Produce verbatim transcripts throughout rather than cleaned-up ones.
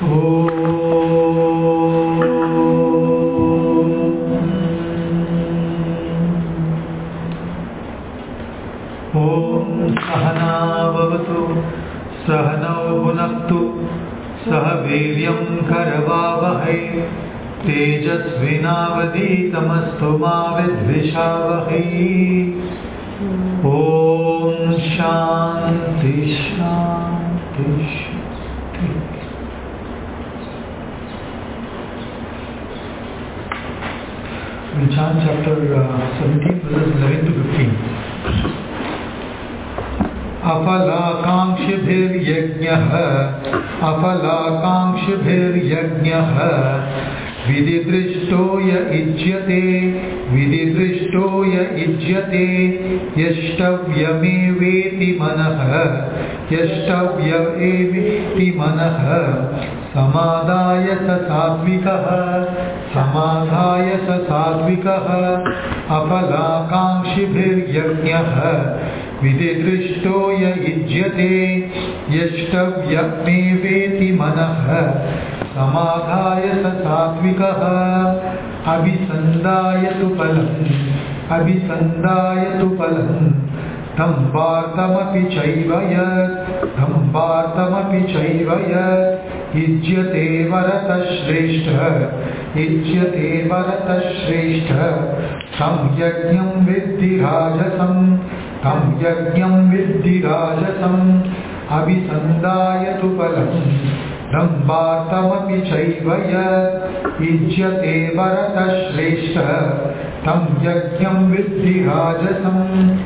तेजस्विनावधीतमस्तु मा विद्विषावहै। ओम शांति शांति शांति। We chant chapter uh, seventeen, verses eleven to fifteen. अफलाकांक्षिभिर्यज्ञः अफलाकांक्षिभिर्यज्ञः विधिदृष्टो य इज्यते विधिदृष्टो य इज्यते यष्टव्यमेवेति मनः यष्टव्यमेवेति मनः समादाय स सात्विकः समादाय स सात्विकः अफलाकांक्षिभिर्यज्ञः विधिदृष्टो य इज्यते यष्टव्यमेवेति मनः समाधाय स सात्विकः अभिसन्धाय तु फलम् अभिसन्धाय तु फलम् तं वार्तमपि चैव यत् तं वार्तमपि चैव यत् इज्यते वरतश्रेष्ठः इज्यते वरतश्रेष्ठः तं यज्ञं विद्धि राजसं तं यज्ञं विद्धि राजसम् अभिसन्धाय तु फलम् ब्रह्मार्थमपि चैव यत् इज्यते वरतश्रेष्ठः तं यज्ञं विद्धि राजसम्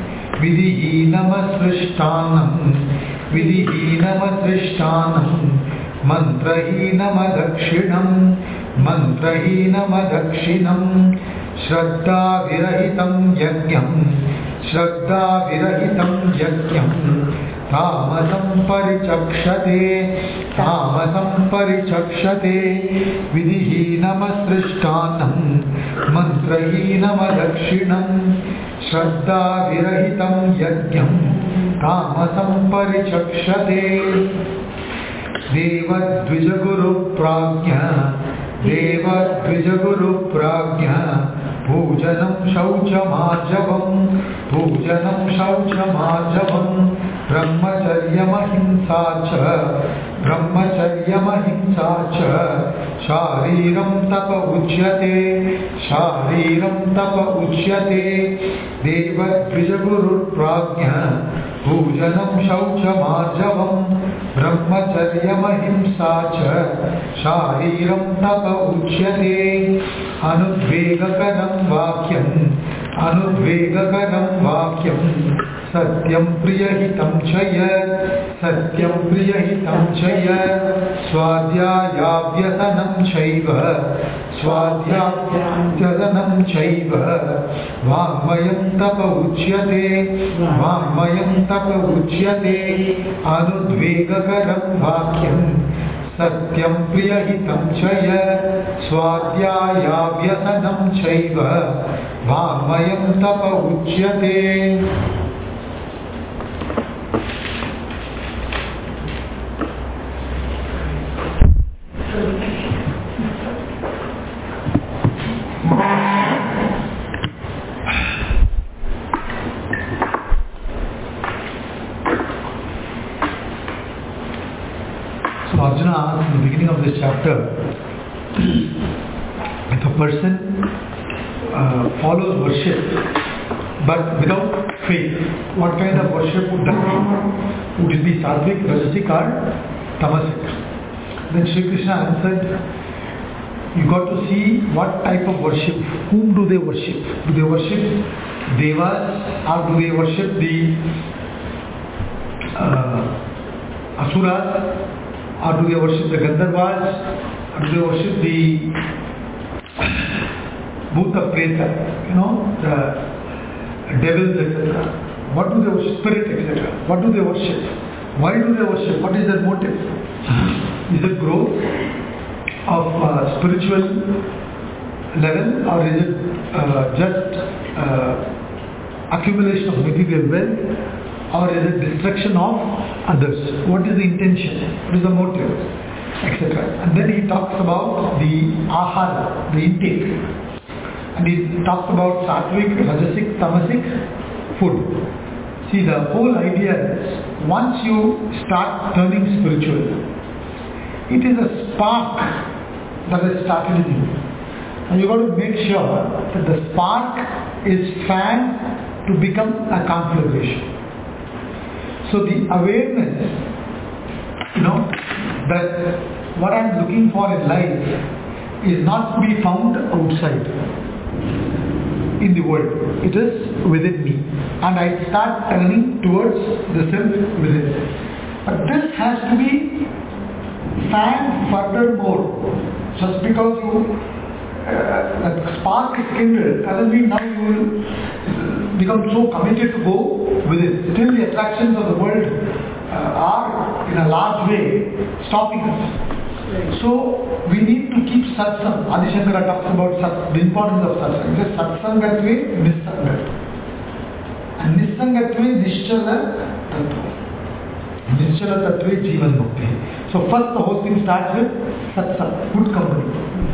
विधिहीनमसृष्टान्नं विधिहीनमसृष्टान्नं मन्त्रहीनमदक्षिणं मन्त्रहीनमदक्षिणं श्रद्धाविरहितं यज्ञं श्रद्धाविरहितं यज्ञं तामसं परिचक्षते तामसं परिचक्षते विधिहीनमसृष्टान्नं मन्त्रहीनमदक्षिणं श्रद्धाविरहितं यज्ञं तामसं परिचक्षते देवद्विजगुरुप्राज्ञा देवद्विजगुरुप्राज्ञा पूजनं शौचमार्जवं पूजनं शौचमार्जवं ब्रह्मचर्यमहिंसा च ब्रह्मचर्यमहिंसा च शारीरं तप उच्यते शारीरं तप उच्यते देवद्विजगुरुप्राज्ञा पूजनं शौचमार्जवं ब्रह्मचर्यमहिंसा च शारीरं तप उच्यते अनुद्वेगकरं वाक्यं अनुद्वेगकरं वाक्यं सत्यं प्रियहितं च यत् सत्यं प्रियहितं च यत् स्वाध्यायाभ्यसनं चैव स्वाध्यायाभ्यसनं चैव वाङ्मयं तप उच्यते वाङ्मयं तप उच्यते अनुद्वेगकरं वाक्यं सत्यं प्रियहितं च यत् स्वाध्यायाभ्यसनं चैव वाङ्मयं तप उच्यते। Arjuna asked in the beginning of this chapter, if a person uh, follows worship but without faith, what kind of worship would that be? Would it be sattvic, rajasic or tamasic? Then Sri Krishna answered, you got to see what type of worship, whom do they worship? Do they worship devas or do they worship the uh, asuras? Or do they worship the Gandharvas? Or do they worship the Bhuta Preta, you know, the devils, et cetera? What do they worship? Spirit, et cetera. What do they worship? Why do they worship? What is their motive? Is it growth of uh, spiritual level, or is it uh, just uh, accumulation of material wealth? Or is it destruction of others? What is the intention? What is the motive? et cetera. And then he talks about the ahara, the intake. And he talks about sattvic, rajasic, tamasic food. See, the whole idea is, once you start turning spiritual, it is a spark that has started in you. And you got to make sure that the spark is fanned to become a conflagration. So the awareness, you know, that what I am looking for in life is not to be found outside in the world. It is within me. And I start turning towards the self within. But this has to be fanned furthermore. Just because you uh, that spark is kindled doesn't mean now you will become so committed to go within. Still the attractions of the world uh, are in a large way stopping us. Right. So we need to keep satsang. Adi Shankara talks about sat, the importance of satsang. He says satsangatve nissangat. And nissangatve nischala tattva. Nischala tattva jivan mukti. So first the whole thing starts with satsang, good company.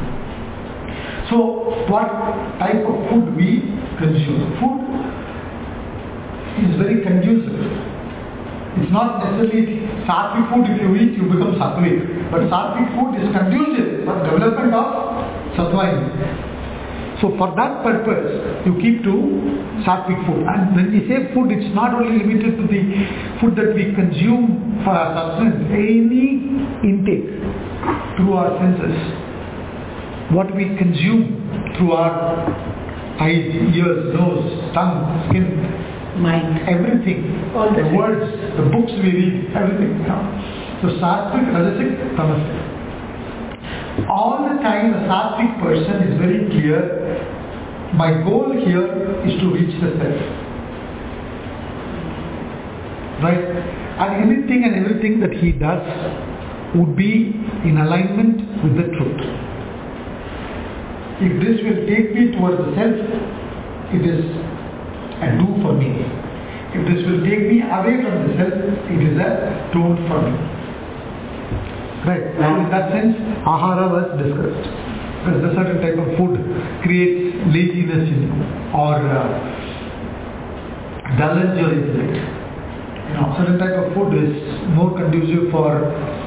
So what type of food we consume? Food is very conducive. It's not necessarily sattvic food. If you eat, you become sattvic. But sattvic food is conducive for development of sattva. So for that purpose, you keep to sattvic food. And when we say food, it's not only limited to the food that we consume for our sustenance. Any intake through our senses, what we consume through our eyes, ears, nose, tongue, skin, mind, everything, all the, the words, the books we read, everything. You know? So sattvic, rajasic, tamasic. All the time a sattvic person is very clear, my goal here is to reach the self. Right? And anything and everything that he does would be in alignment with the truth. If this will take me towards the self, it is a do for me. If this will take me away from the self, it is a don't for me. Right. And in that sense, ahara was discussed. Because a certain type of food creates laziness in you or uh, dullens your intellect. You know, certain type of food is more conducive for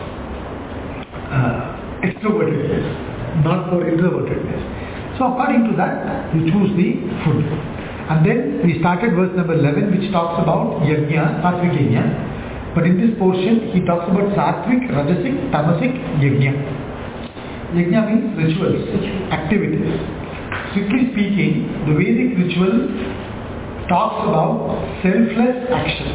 uh, extrovertedness, not for introvertedness. So according to that, you choose the food. And then we started verse number eleven, which talks about yajna, sattvic yajna. But in this portion, he talks about sattvic, rajasic, tamasic yajna. Yajna means rituals, activities. Strictly speaking, the Vedic ritual talks about selfless action.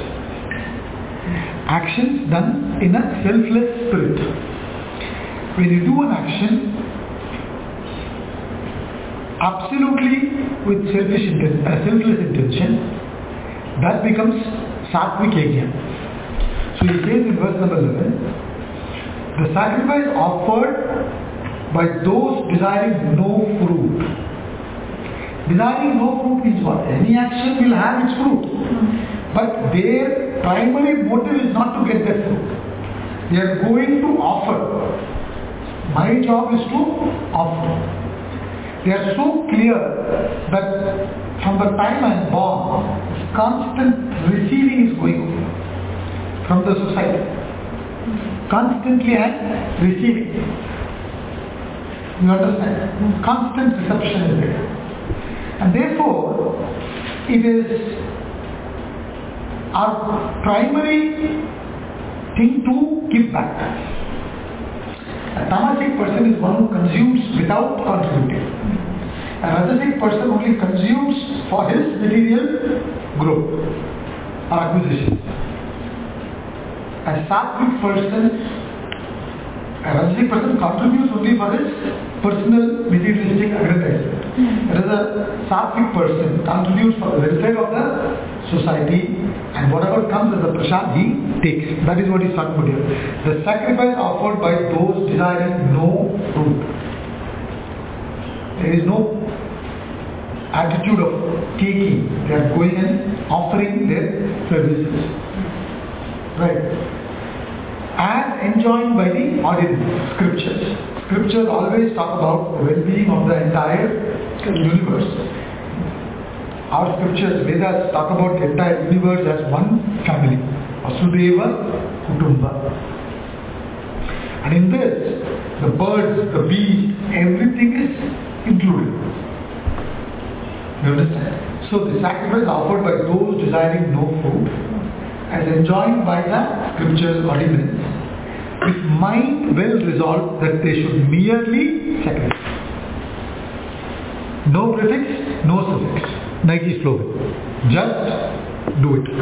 Actions done in a selfless spirit. When you do an action, absolutely with selfish intent, uh, selfless intention, that becomes sattvic yajna. So he says in verse number eleven, the sacrifice offered by those desiring no fruit. Desiring no fruit means what? Any action will have its fruit. But their primary motive is not to get that fruit. They are going to offer. My job is to offer. They are so clear that from the time I am born, constant receiving is going on from the society. Constantly I am receiving. You understand? Constant reception is there. And therefore, it is our primary thing to give back. A tamasic person is one who consumes without contributing. A rajasic person only consumes for his material growth or acquisition. A sattvic person, a rajasic person contributes only for his personal materialistic aggrandizement. Whereas a sattvic person contributes for the welfare of the society, and whatever comes as a prasad he takes. That is what he is talking about here. The sacrifice offered by those desiring no fruit. There is no attitude of taking. They are going and offering their services. Right. And as enjoined by the ordinary scriptures. Scriptures always talk about the well-being of the entire universe. Our scriptures, Vedas, talk about the entire universe as one family. Vasudeva Kutumba. And in this, the birds, the bees, everything is included. You understand? So the sacrifice offered by those desiring no food, as enjoined by the scriptural ordinance, with mind well resolved that they should merely sacrifice. No prefix, no suffix. Nike slogan. Just do it.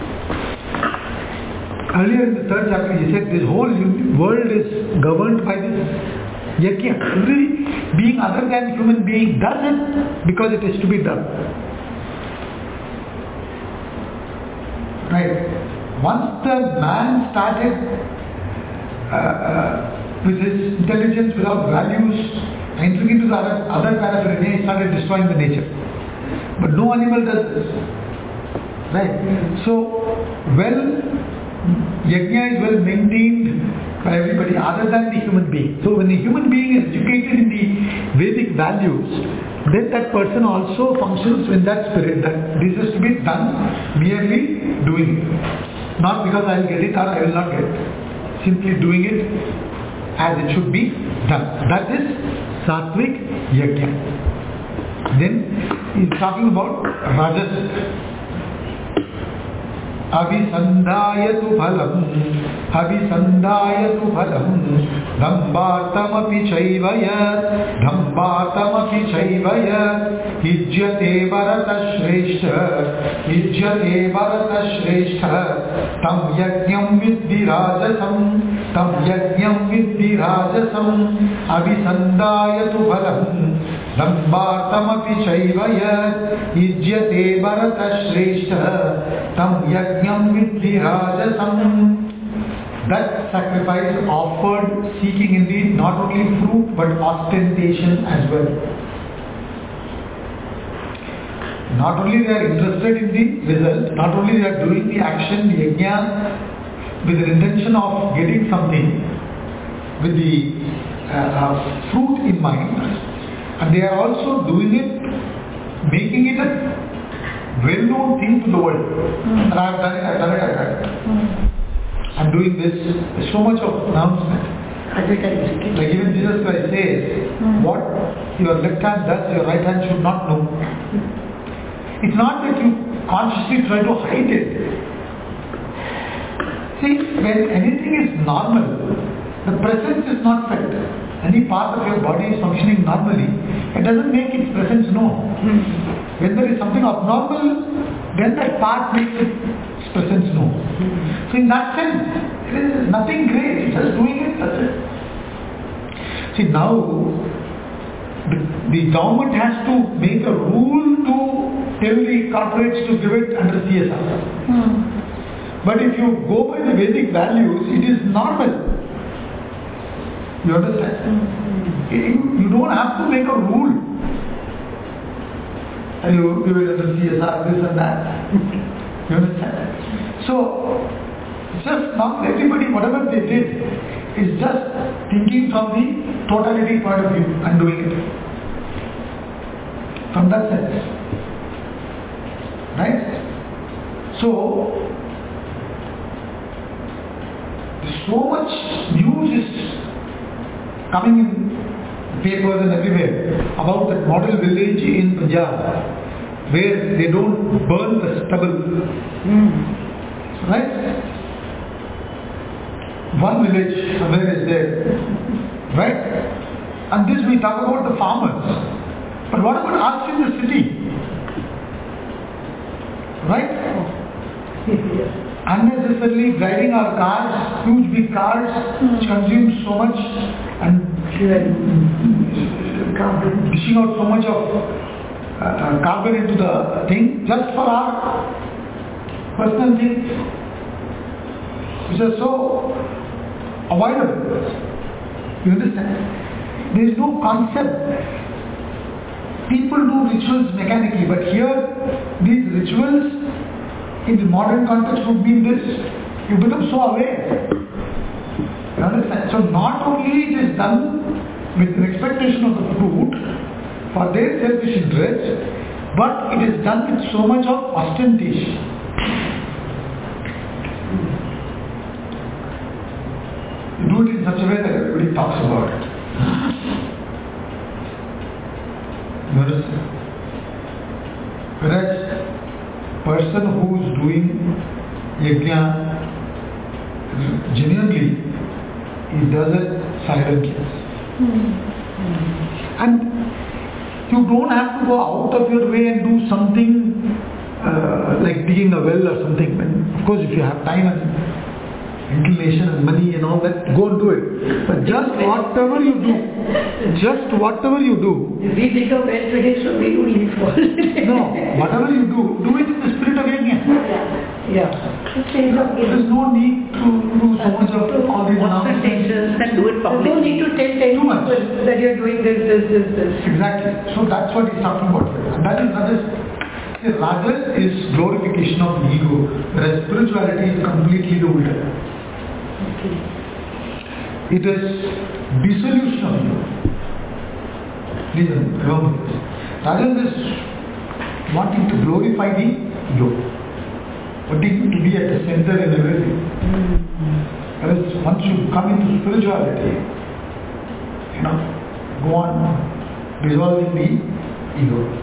Earlier in the third chapter he said this whole world is governed by this yajna. Every being other than human being does it because it is to be done. Right. Once the man started uh, uh, with his intelligence without values, entering into the other, other paraphernalia, he started destroying the nature. But no animal does this. Right. So, well, yajna is well maintained by everybody other than the human being. So when the human being is educated in the Vedic values, then that person also functions in that spirit that this is to be done, merely doing it. Not because I will get it or I will not get it. Simply doing it as it should be done. That is Sattvic Yajna. Then he is talking about Rajas. Abhisandayatu phalam, abhisandayatu phalam, dhambartamapi chaivaya, dhambartamapi chaivaya, hijyate varata shreshta, hijyate varata shreshta, tam yajnam vidhi rajasam, tam yajnam vidhi rajasam, abhisandayatu phalam, dhambartamapi chaivaya, hijyate varata shreshta, tam yajnam vidhi rajasam. That sacrifice offered seeking indeed not only fruit but ostentation as well. Not only they are interested in the result, not only they are doing the action, the yajna, with the intention of getting something, with the uh, uh, fruit in mind, and they are also doing it, making it a well-known thing to the world. Mm. And I have done it, I have done it, I have done it. Mm. I'm doing this. There's so much of announcement. Like even Jesus Christ says, mm. what your left hand does, your right hand should not know. Mm. It's not that you consciously try to hide it. See, when anything is normal, the presence is not felt. Any part of your body is functioning normally, it doesn't make its presence known. Mm. When there is something abnormal, then that part makes its presence known. Mm. So in that sense, it is nothing great, it's just doing it, that's it. See now, the, the government has to make a rule to tell the corporates to give it under C S R. Mm. But if you go by the Vedic values, it is normal. You understand? Mm-hmm. You, you don't have to make a rule. And you give it under C S R, this and that. You understand? So, just not everybody, whatever they did, is just thinking from the totality point of view and doing it. From that sense. Right? So, so much news is coming in papers and everywhere about that model village in Punjab where they don't burn the stubble. Mm. Right? One village somewhere is there. Right? And this we talk about the farmers. But what about us in the city? Right? Yes. Unnecessarily driving our cars, huge big cars, mm. which consume so much and dishing out so much of uh, carbon into the thing just for our personal things, which are so avoidable. You understand? There is no concept. People do rituals mechanically, but here these rituals in the modern context would mean this: you become so aware. You understand? So not only it is done with an expectation of the fruit for their selfish interest, but it is done with so much of ostentation. You do it in such a way that everybody talks about it. You understand? Whereas person who is doing yajna genuinely, he does it silently. Mm-hmm. And you don't have to go out of your way and do something uh, like digging a well or something. And of course, if you have time and inclination and money and all that, go and do it. But just whatever you do, just whatever you do. If we dig a well today, so we will leave for No, whatever you do, do it in the spirit of yajna. Yeah. There is no need to do so much of all these announcements and do it publicly. No need to tell ten people that you are doing this, this, this, this. Exactly. So that's what he's talking about. And that is Rajas. Rajas is glorification of the ego, whereas spirituality is completely the ulta. Okay. It is dissolution of ego. Listen, remember this. Rajas is wanting to glorify the ego, wanting to be at the center in everything. Mm-hmm. Whereas once you come into spirituality, you know, go on dissolving the ego.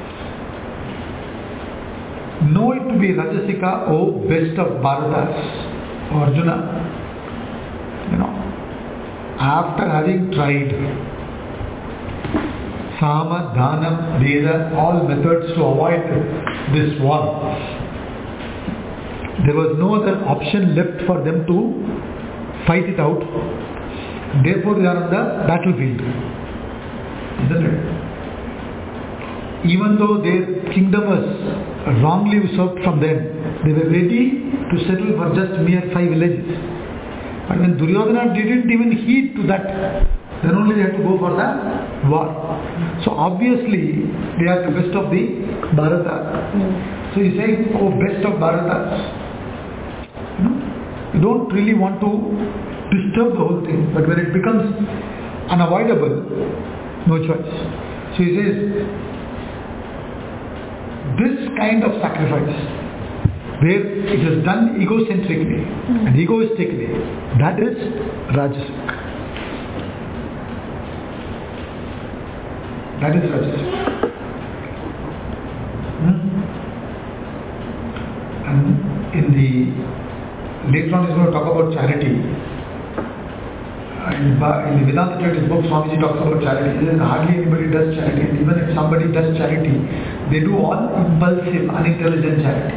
Know it to be Rajasika, O best of Bharatas. Arjuna, you know, after having tried Sama, Dhanam, Veda, all methods to avoid this war, there was no other option left for them to fight it out. Therefore, they are on the battlefield. Isn't it? Even though their kingdom was wrongly usurped from them, they were ready to settle for just mere five villages. But when Duryodhana didn't even heed to that, then only they had to go for the war. So obviously, they are the best of the Bharata. Mm. So he's saying, oh, best of Bharatas. You know, you don't really want to disturb the whole thing, but when it becomes unavoidable, no choice. So he says, this kind of sacrifice, where it is done egocentrically mm. and egoistically, that is Rajasic. That is Rajasic. Hmm? And in the, later on he's going to talk about charity. In the Vedanta Tradition book, Swamiji talks about charity. He says hardly anybody does charity, and even if somebody does charity, they do all impulsive, unintelligent charity.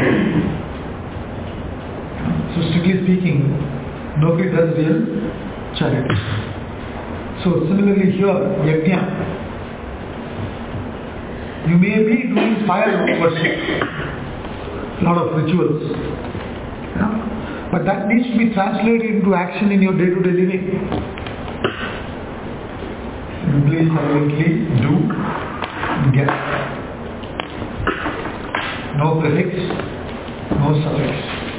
So strictly speaking, nobody does real charity. So similarly here, yajna, you may be doing fire worship, lot of rituals, yeah? But that needs to be translated into action in your day-to-day living. Simply, silently do, get. No prefix, no suffix.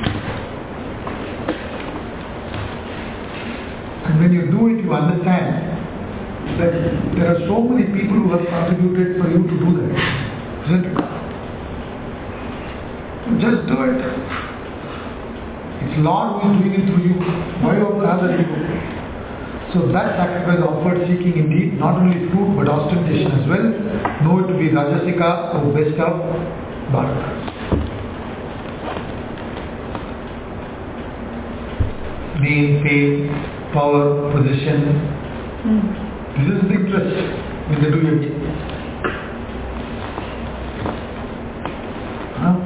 And when you do it, you understand that there are so many people who have contributed for you to do that. Isn't it? Just do it. It's Lord who is doing it through you. Why over other ego? So that sacrifice offered seeking indeed not only fruit but ostentation as well. Know it to be Rajasika or best of Bharatas. Name, fame, power, position. Mm. This is the interest when they do it. Huh?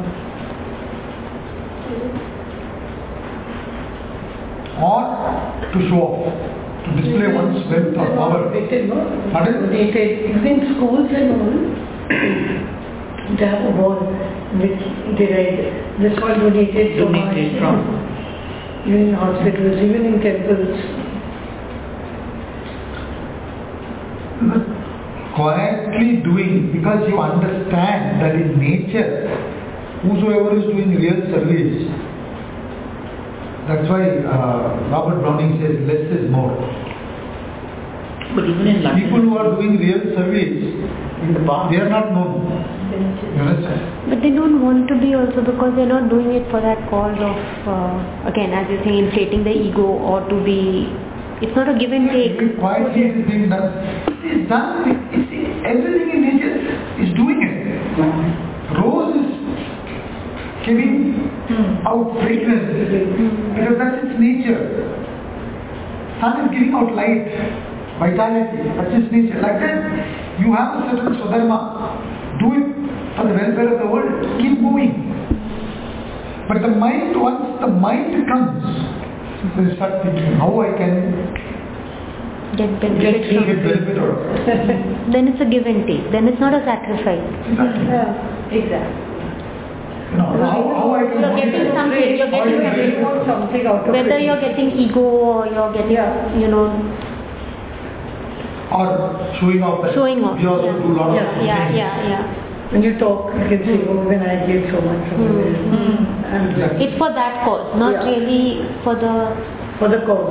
Or to show off, to display one's wealth or power. Pardon? Even in schools and all, they have a wall which they write, this one donated so much. From. Even in hospitals, even in temples. Correctly doing, because you understand that in nature, whosoever is doing real service, That's why uh, Robert Browning says less is more. But even in London, People who are doing real service, in the past, they are not known. You understand? But they don't want to be also because they're not doing it for that cause of, uh, again, as you're saying, inflating the ego or to be, it's not a give and take. Very quietly it is being done. It is done. It, it's, everything in nature is doing it. Rose is giving out fragrance because that's its nature. Sun is giving out light, vitality. That's its nature. Like that, you have a certain swadharma. Do it for the welfare of the world. Keep moving. But the mind, once the mind comes, you start thinking how I can Get benefit get from it. benefit out of it. Then it's a give and take. Then it's not a sacrifice. Exactly. Yeah, exactly. You know, how, how I can You're getting monetize. something, you're How I getting can You benefit want from it. something out of whether it. you're getting ego or you're getting, Yeah. you know, Or showing off that showing off. we also yeah. do a lot of yeah, yeah, things. yeah, yeah. When you talk, you can say, oh, when I gave so much from Mm. this. And Exactly. It's for that cause, not Yeah. really for the. for the cause.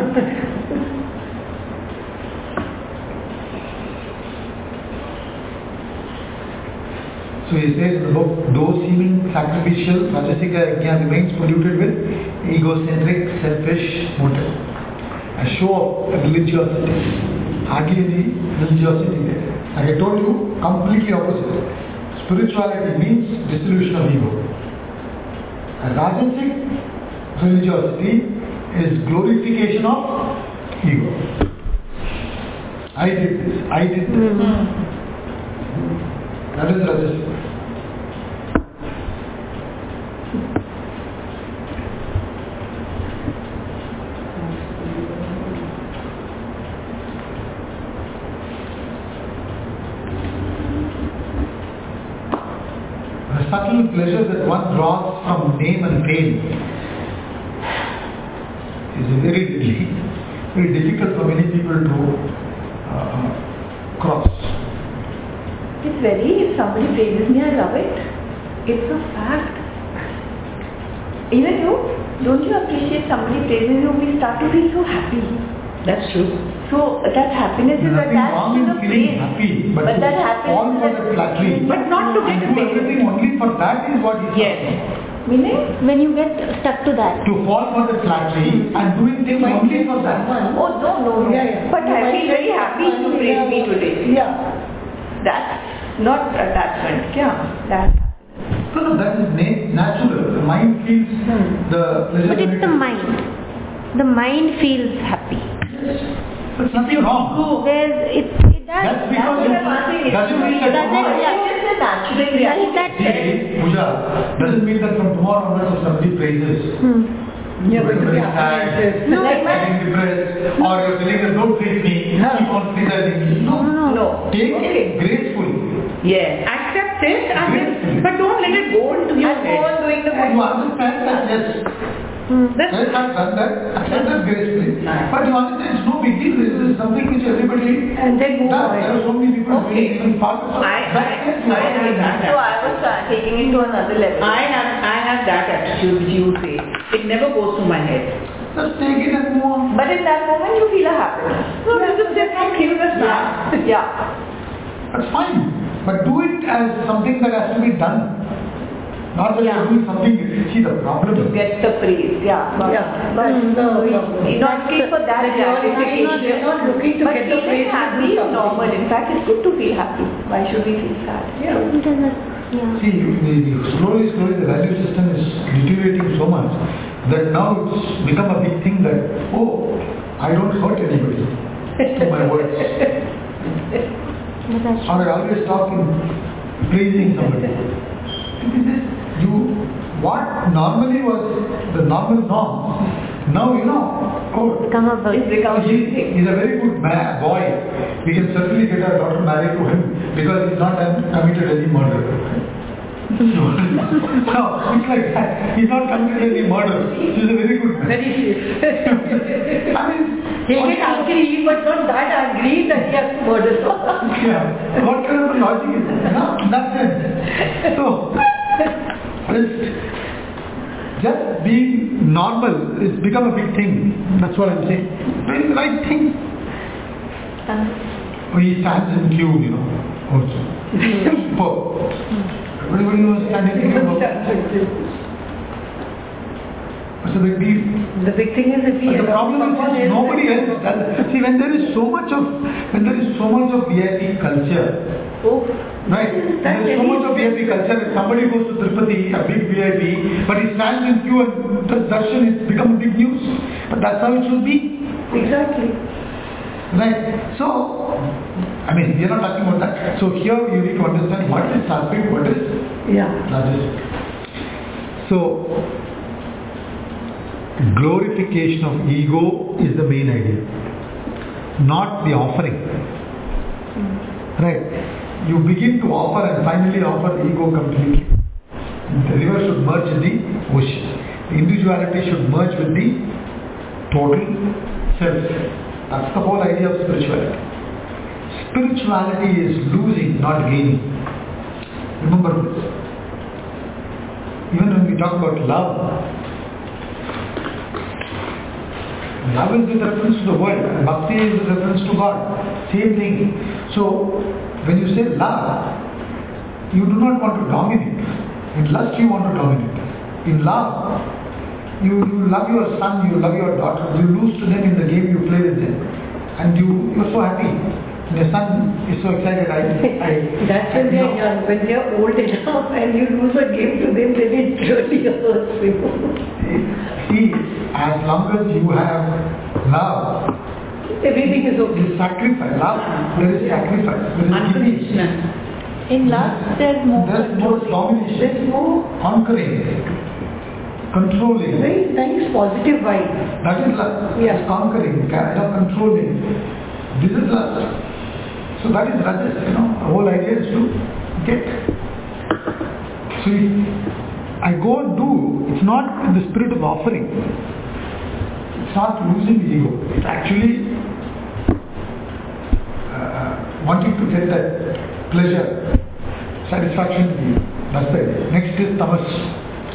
So he says in the book, though seeming sacrificial, Rajasika Yajna remains polluted with egocentric, selfish motive. A show of religiosity. Hardly any religiosity there. Like I told you, completely opposite. Spirituality means dissolution of ego. A Rajasic religiosity is glorification of ego. I did this, I did this. That is Rajasic. The subtle pleasure that one draws from name and fame is very deadly, very difficult for many people to uh, cross. It's very, if somebody praises me, I love it. It's a fact. Even you, don't you appreciate somebody praising you, we start to feel so happy. That's true. So that happiness is Nothing attached wrong to in the feeling praise. happy, but, But to that happiness fall for is the flattery But not to get and do paid. everything only for that is what is yes. Meaning? When you get stuck to that. to fall for the flattery and doing things only for that. Oh, no, no, no. Yeah, yeah. But I feel very happy to praise me today. Yeah. That's not attachment. Yeah. That's No, no, that is na- natural. The mind feels the pleasure. But when it's it the is- mind. The mind feels happy. There's nothing wrong. There's, it, it does. That's because what you I'm asking. doesn't mean that Does it- tomorrow. yeah. It's a natural Does reaction. that, See, Pooja, doesn't mean that from tomorrow onwards if somebody praises, hmm. Yeah, you're but very yeah, sad, it's- No. Like my- getting depressed, or you're telling them don't praise me, keep on criticizing me. No, No, no. No. take Okay. it gracefully. Yes, accept it, and then, but don't let it go into your And go head. on doing the And good. you understand that yes, Hmm. That's yes, I've done that, accept that gracefully. But you understand it's no big deal, this is something which everybody And then move does. on. There are so many people Okay. doing even faster. So I- that I- sense you I have to understand. So I was uh, taking it to another level. I have I have that attitude which you say. It never goes to my head. Just take it and move on. But in that moment you feel a happiness. No, this is just not killing us now. Yeah. Yeah. That's fine. But do it as something that has to be done. Not that Yeah. you're doing something. See, the problem To is get the praise. Yeah. But, Yeah. but That's the we- problem. we're not looking for that That you're not- gratification. you're not looking to but get the feeling praise to do happy is something. normal. In fact, it's good to feel happy. Why should we feel sad? Yeah. It doesn't, yeah. See, the, the slowly, slowly the value system is deteriorating so much that now it's become a big thing that, oh, I don't hurt anybody through my words. But that's Or I always talk in praising somebody. This is, you, what normally was the normal norm, now you know, oh, become a It's bit. become he, he's a very good man, boy. We can certainly get our daughter married to him because he's not done, committed any murder. No, it's like that. He's not committed any murder. He's a very good man. Very safe. I mean, He'll what, get angry, but not that angry that he has to murder someone. yeah, what kind of a logic is that? No, in that sense. So, just just being normal is become a big thing. That's what I'm saying. Very the right thing. Oh, he stands in queue, you know, also. For everybody was standing in queue. What's the big deal? The big thing is if he But the problem is nobody else does. See, when there is so much of when there is so much of V I P culture, oh, right? There is so much of V I P culture that somebody goes to Tirupati, a big V I P, but he stands in queue and does darshan, it's become big news. But that's how it should be. exactly. Right? So, I mean, we are not talking about that. So here you need to understand what is sattvic, what is Yeah. rajasic. So, glorification of ego is the main idea, not the offering. Right? You begin to offer and finally offer the ego completely. The river should merge in the ocean. The individuality should merge with the total self. That's the whole idea of spirituality. Spirituality is losing, not gaining. Remember this. Even when we talk about love, love is with reference to the world, and bhakti is with reference to God. Same thing. So, when you say love, you do not want to dominate. In lust, you want to dominate. In love, you, you love your son, you love your daughter, you lose to them in the game you play with them. And you, you're so happy. And your son is so excited. I, I, That's when I, they're young. When they're old enough and you lose a game to them, then it really hurts you. See, as long as you have love, Everything is okay. you sacrifice. Love, there is sacrifice. There is giving. Unconditional. In lust, there's more There's no domination. There's more Conquering. Controlling. very nice positive vibe. That is lust. Yeah. It's conquering, kind of controlling. This is lust. So that is rajas, you know. The whole idea is to get. So if I go and do, it's not in the spirit of offering. It's not losing the ego. It's actually uh, wanting to get that pleasure, satisfaction in the ego. That's the idea. Next is tamas.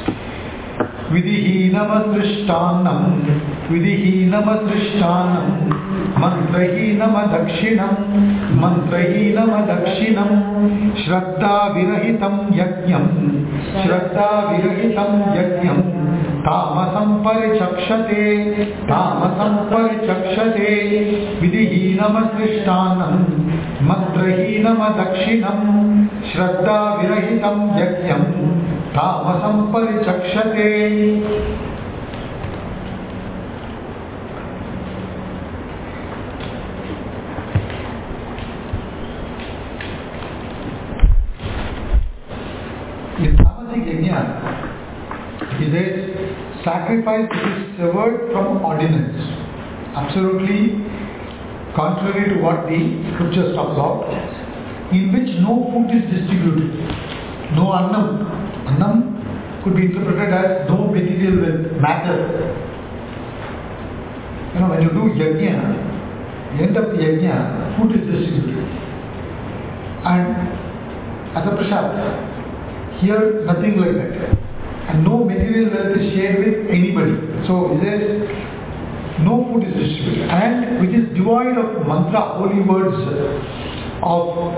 विधिहीनमदृष्टान्नं विधिहीनमदृष्टान्नं मन्त्रहीनमदक्षिणं मन्त्रहीनमदक्षिणं श्रद्धाविरहितं यज्ञं श्रद्धाविरहितं यज्ञं तामसं परिचक्षते तामसं परिचक्षते विधिहीनमदृष्टान्नं मन्त्रहीनमदक्षिणं श्रद्धाविरहितं यज्ञं तामसं परिचक्षते. The tamasic yajna is a sacrifice which is severed from ordinance, absolutely contrary to what the scriptures talk about, in which no food is distributed, no annam. Annam could be interpreted as no material with matter. You know, when you do yajna, end of yajna, food is distributed. And as a prasad, here nothing like that. And no material wealth is shared with anybody. So there is no food is distributed. And which is devoid of mantra, holy words of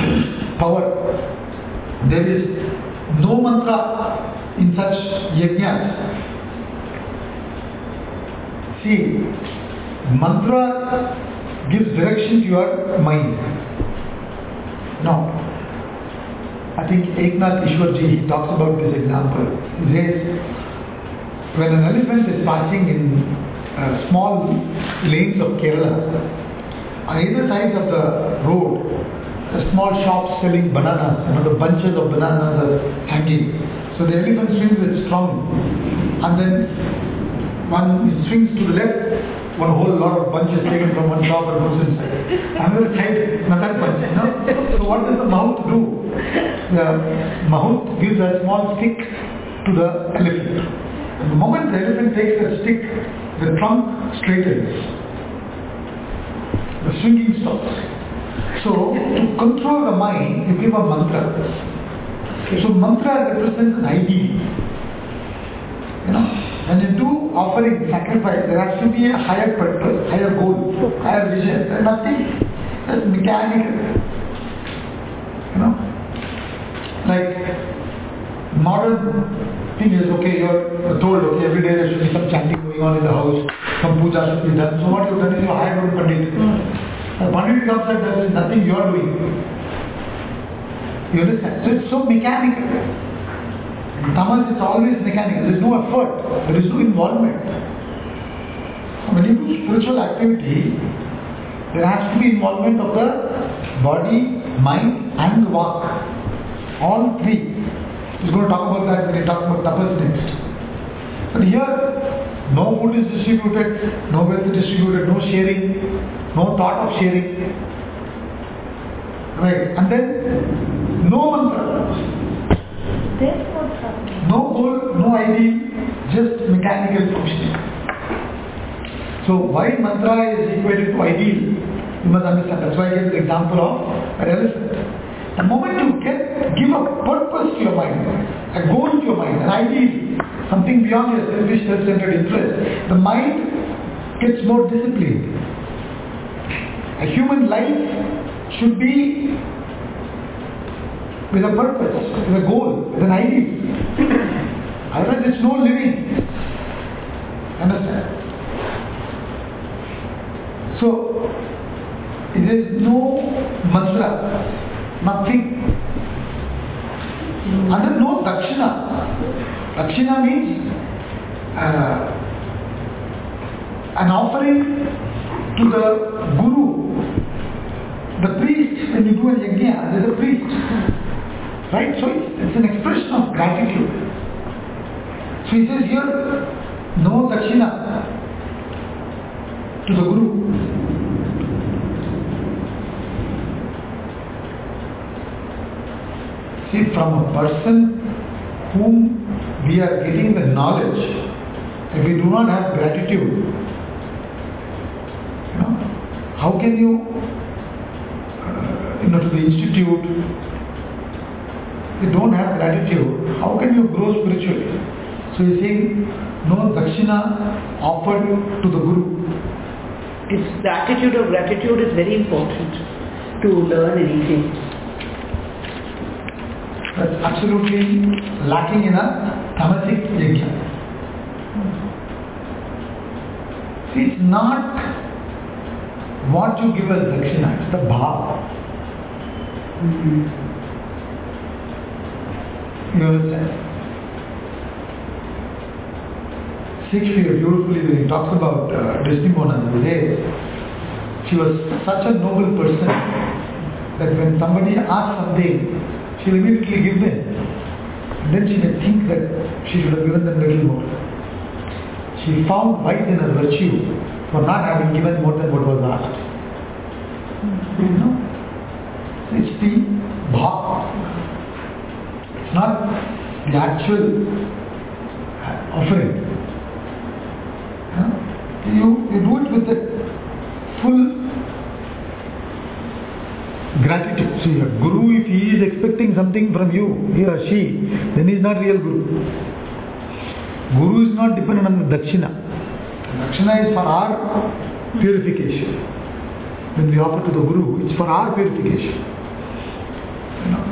power. There is no mantra in such yajnas. See, mantra gives direction to your mind. No. I think Eknath Ishwarji, he talks about this example. He says, when an elephant is passing in uh, small lanes of Kerala, on either side of the road, a small shops selling bananas, you know, the bunches of bananas are hanging. So the elephant swings it strong. And then one swings to the left, one whole lot of bunches taken from one shop and goes inside. Another side, another bunch. You know? So what does the mouth do? The mouth gives a small stick to the elephant. And the moment the elephant takes that stick, the trunk straightens. The swinging stops. So, to control the mind, you give a mantra. So, mantra represents an ideal. You know, when you do offering, sacrifice, there has to be a higher purpose, higher goal, higher vision. There's nothing that's mechanical. You know, like modern thing is, okay, you're told, okay, every day there should be some chanting going on in the house, some puja should be done. So what you've done is you hired one pandit. The pandit comes and there is nothing you are doing. You understand? So it's so mechanical. In Tamas it's always mechanical. There is no effort. There is no involvement. When you do spiritual activity, there has to be involvement of the body, mind and walk. All three. He's going to talk about that when he talks about tapas next. But here, no food is distributed, no wealth is distributed, no sharing, no thought of sharing. Right. And then, no mantra. Then what's happening? No goal, no ideal, just mechanical functioning. So why mantra is equated to ideal, you must understand. That's why I gave the example of an elephant. The moment you get, give a purpose to your mind, a goal to your mind, an ideal, something beyond your selfish, self-centered interest, the mind gets more disciplined. A human life should be with a purpose, with a goal, with an ideal. Otherwise it's no living. Understand? So, there is no mantra, nothing. And then no dakshina. Dakshina means uh, an offering to the guru. The priest, when you do a yajna, there is a priest. Right? So it's, it's an expression of gratitude. So he says here, no dakshina to the guru. See, from a person whom we are getting the knowledge, if we do not have gratitude, you know, how can you, uh, you know, to the institute, if you don't have gratitude, how can you grow spiritually? So he's saying, no dakshina offered to the guru. It's the attitude of gratitude is very important to learn anything. That's absolutely lacking in a tamasic yajna. See, it's not what you give as dakshina, it's the bhava. Mm-hmm. You understand? Shakespeare beautifully, when he talks about uh, Desdemona, she was such a noble person that when somebody asks something, she will immediately give them. And then she may think that she should have given them a little more. She found vice in her virtue for not having given more than what was asked. You know? It's the bhava. It's not the actual offering. Huh? You, you do it with the full gratitude. See, a guru, if he is expecting something from you, he or she, then he is not real guru. Guru is not dependent on the dakshina. Dakshina is for our purification. When we offer to the guru, it's for our purification. You know?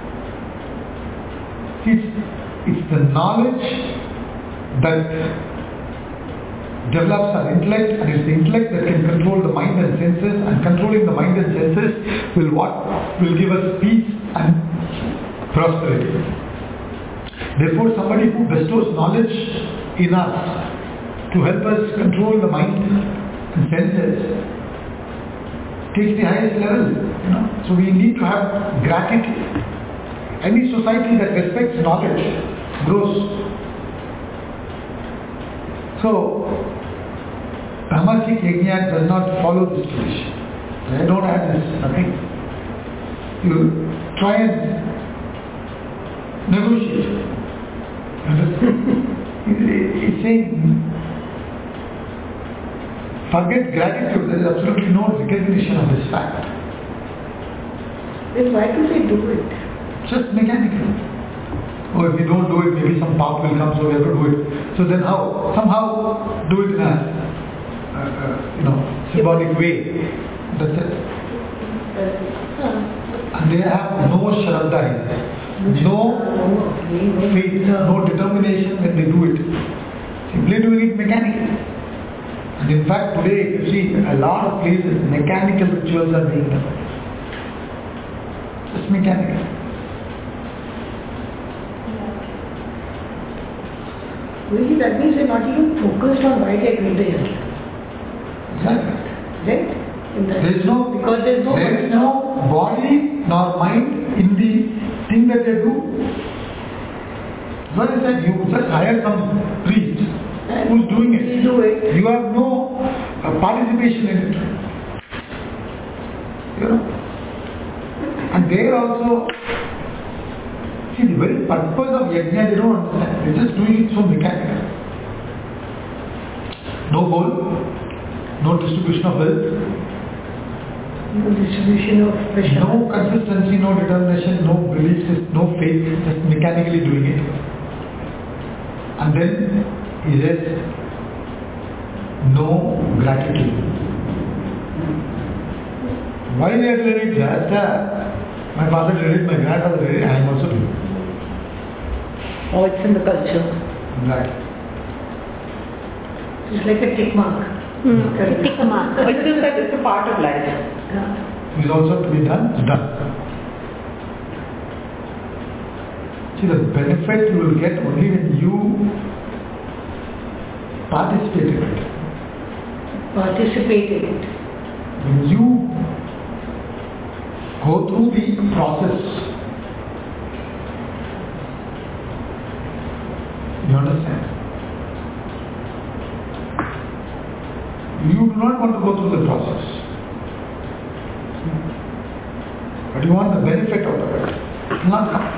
It's, it's the knowledge that develops our intellect, and it's the intellect that can control the mind and senses, and controlling the mind and senses will what? Will give us peace and prosperity. Therefore, somebody who bestows knowledge in us to help us control the mind and senses takes the highest level. You know? So we need to have gratitude. Any society that respects knowledge grows. So, Brahmasic Yajna does not follow this tradition. They don't have this, nothing. You try and negotiate. It's saying, forget gratitude, there is absolutely no recognition of this fact. Then why do they do it? Just mechanical. oh, if we don't do it, maybe some path will come, so we have to do it. So then how? Somehow do it in a, uh, uh, you know, symbolic way. That's it. And they have no shraddha, no faith, no determination when they do it. Simply doing it mechanically. And in fact, today, you see, a lot of places, mechanical rituals are being done. Just mechanical. Really, that means they're not even focused on why they're doing the yajna. Exactly. Right? In that- There is no, because there's no, there is no body nor mind in the thing that they do. So I said, you just hire some priest who's doing it. You do it. You have no uh, participation in it. You know? And there also, see, the very purpose of yajna they don't understand. They're just doing it so mechanical. No goal, no distribution of wealth, No distribution of pressure. no consistency, no determination, no belief, system, no faith, just mechanically doing it. And then he says, no gratitude. Why they are doing it? Just, uh, my father did it, my grandfather did it, I am also doing it. Or it's in the culture. Right. It's like a tick mark. Hmm. Correct. Tick a mark. Or it's just that it's a part of life. Yeah. It is also to be done, it's done. See, the benefit you will get only when you participate in it. Participate in it. When you go through the process, you understand? You do not want to go through the process, but you want the benefit out of it. It will not come.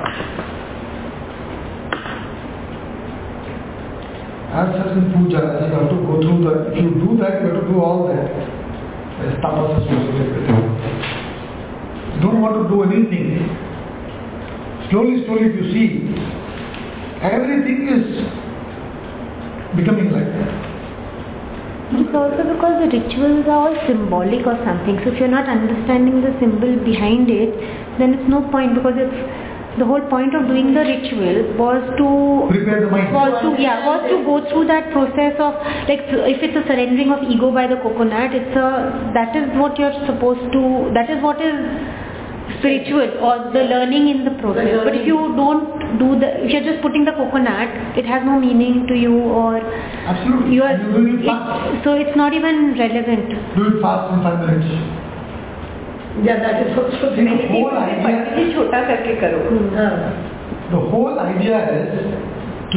As certain pujas, you have to go through the, if you do that, you have to do all that. There's tapas associated with it. You don't want to do anything. Slowly, slowly, if you see, everything is becoming like that. It's also because the rituals are all symbolic or something. So if you're not understanding the symbol behind it, then it's no point, because it's the whole point of doing the ritual was to Prepare the mind. was to yeah was to go through that process of, like, if it's a surrendering of ego by the coconut, it's a that is what you're supposed to, that is what is spiritual or the learning in the process. But if you don't do the, if you're just putting the coconut, it has no meaning to you, or Absolutely. you are And you do it it, fast. so it's not even relevant. Do it fast in five minutes. Yeah, that is also the The whole idea, पटरी छोटा करके करो. uh, the whole idea is to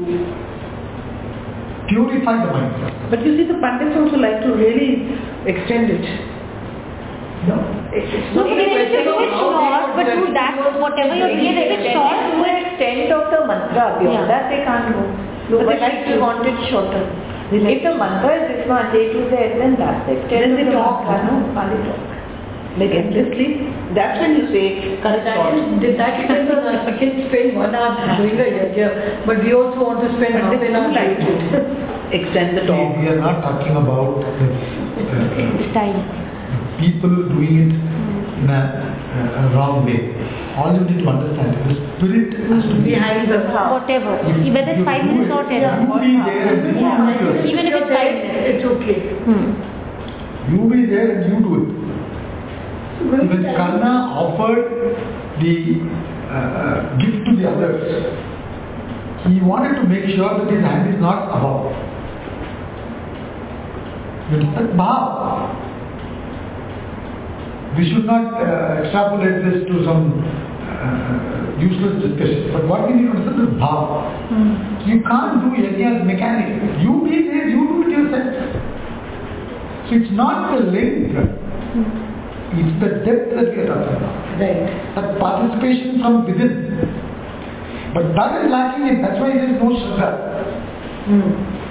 purify the mind. But you see, the pandits also like to really extend it. No? It- It's No, not but a even if you question do of it how they short, put but their do that, rituals, whatever you're doing, if it's extend short, it do to it. the extent of the mantra. Beyond Yeah. that they can't go. but But they like to want it shorter. if the mantra is this much, A to Z, then that's the extent Then of they the talk, mantra, no? Are they talk? Like endlessly. That's when you say, cut it That short. is, that is I can spend one hour doing a yajna, but we also want to spend half But they an hour don't like doing to it. extend the See, talk. we are not talking about the uh, Style. people doing it in a, uh, a wrong way. All you need to understand is the spirit has to be Behind the Whatever. If Whether you it's five do minutes it, or ten. You be there and you Yeah. do it. Even if it's You're five there, it's okay. Hmm. You be there and you do it. Going When to- Karna offered the uh, uh, gift to the others, he wanted to make sure that his hand is not above. It's that bhav. We should not uh, extrapolate this to some uh, useless discussion. But what we need to understand is bhav. You can't do yajna mechanically. You be there, you do it yourself. So it's not the length. It's the depth that we are talking about. Right. That participation from within. But that is lacking in, that's why there is no shraddha. Hmm.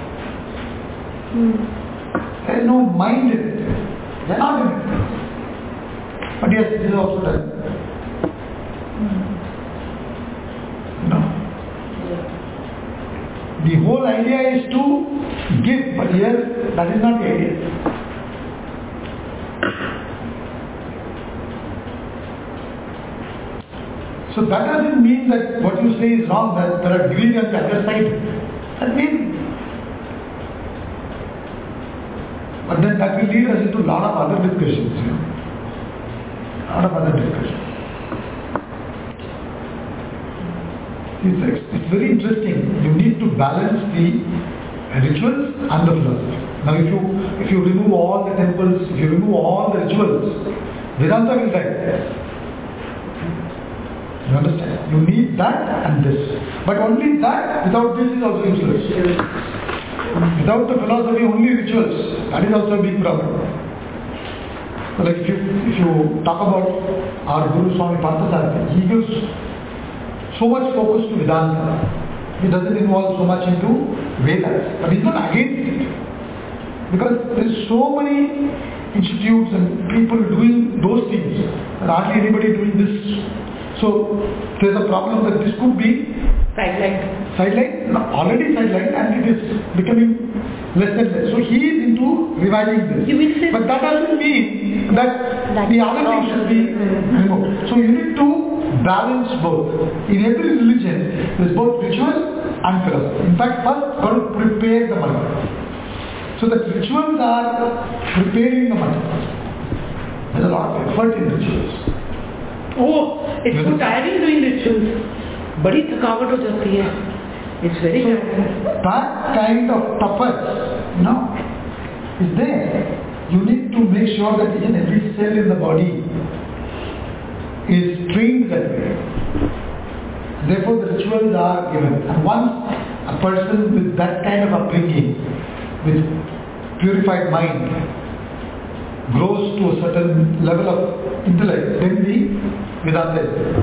There is no mind in it. They are not in it. But yes, this is also done. No. the whole idea is to give, but here that is not the idea. So that doesn't mean that what you say is wrong, that there are degrees on the other side. That means, but then that will lead us into a lot of other discussions, you know. A lot of other discussions. It's, it's very interesting. You need to balance the rituals and the philosophy. Now if you if you remove all the temples, if you remove all the rituals, Vedanta will die. You understand? You need that and this. But only that, without this is also useless. Without the philosophy, only rituals. That is also a big problem. So like if you, if you talk about our Guru Swami Parthasarathy, he gives so much focus to Vedanta. He doesn't involve so much into Vedas. But he's not against it. Because there is so many institutes and people doing those things. And hardly anybody doing this. So there's a problem that this could be sidelined. Sidelined, no, already sidelined, and it is becoming less and less. So he is into reviving this. You will say but that doesn't mean that, that the other things should be removed. So you need to balance both. In every religion, there is both ritual and philosophy. In fact, first got to prepare the mind. So the rituals are preparing the mind. There's a lot of effort in rituals. Oh, it's so tiring doing rituals. बड़ी थकावट हो जाती है. It's very so, tiring. That kind of tapas, you know, is there. You need to make sure that each and every cell in the body is trained that way. Therefore, the rituals are given. And once a person with that kind of upbringing, with purified mind, grows to a certain level of intellect, then the Vedanta is there.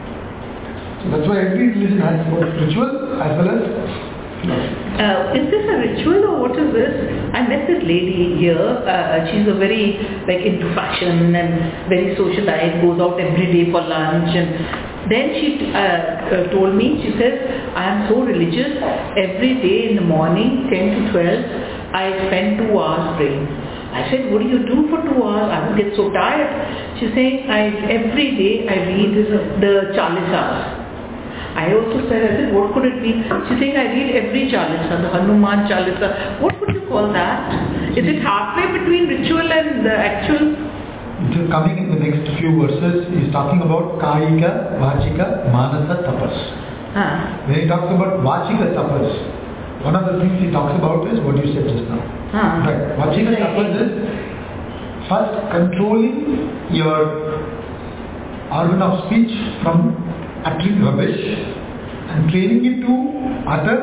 So that's why every religion has both ritual as well as philosophy. Uh, is this a ritual or what is this? I met this lady here. Uh, she's a very like into fashion and very socialite, goes out every day for lunch, and then she uh, uh, told me, she says, I am so religious. Every day in the morning, ten to twelve, I spend two hours praying. I said, what do you do for two hours? I will get so tired. She's saying, I, every day I read the Chalisas. I also said, I said, what could it be? She's saying, I read every Chalisa, the Hanuman Chalisa. What would you call that? Is it halfway between ritual and the actual? It is coming in the next few verses. He is talking about Kayika, Vachika, Manasa, Tapas. Ah. When he talks about Vachika Tapas, one of the things he talks about is what you said just now. Ah. Right. Vachika Tapas is first controlling your organ of speech from uttering rubbish and training it to utter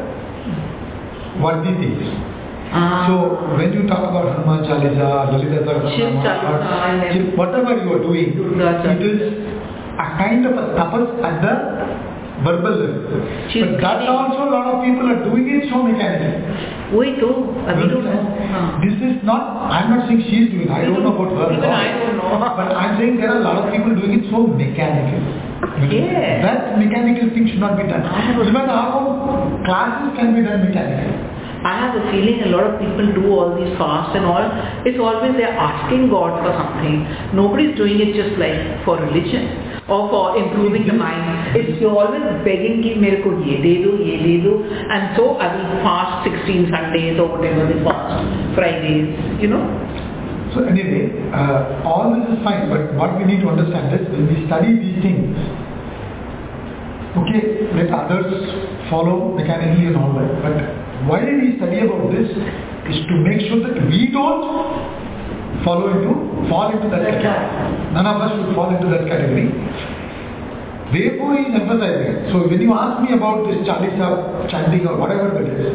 worthy things. Ah. So when you talk about Hanuman Chalisa, Lalita Sahasranama, whatever you are doing, it is a kind of a tapas at the verbal level. But that also a lot of people are doing it so mechanically. Wait, oh, I don't know. Ah. This is not, I'm not saying she is doing, I don't know about her. Even I don't know. But I'm saying there are a lot of people doing it so mechanically. Yeah. That mechanical thing should not be done. Even our classes can be done mechanically. I have a feeling a lot of people do all these fasts and all. It's always they're asking God for something. Nobody's doing it just like for religion or for improving the mind. It's you're always begging कि मेरे को ये दे दो, ये दे दो, and so I will fast sixteen Sundays or whatever they fast, Fridays, you know. So anyway, uh, all this is fine, but what we need to understand is when we study these things, okay, let others follow mechanically and all that, but why we study about this is to make sure that we don't follow into, fall into that category. None of us should fall into that category. Therefore, he is emphasizing it. So when you ask me about this Chalisa, chanting or whatever that is,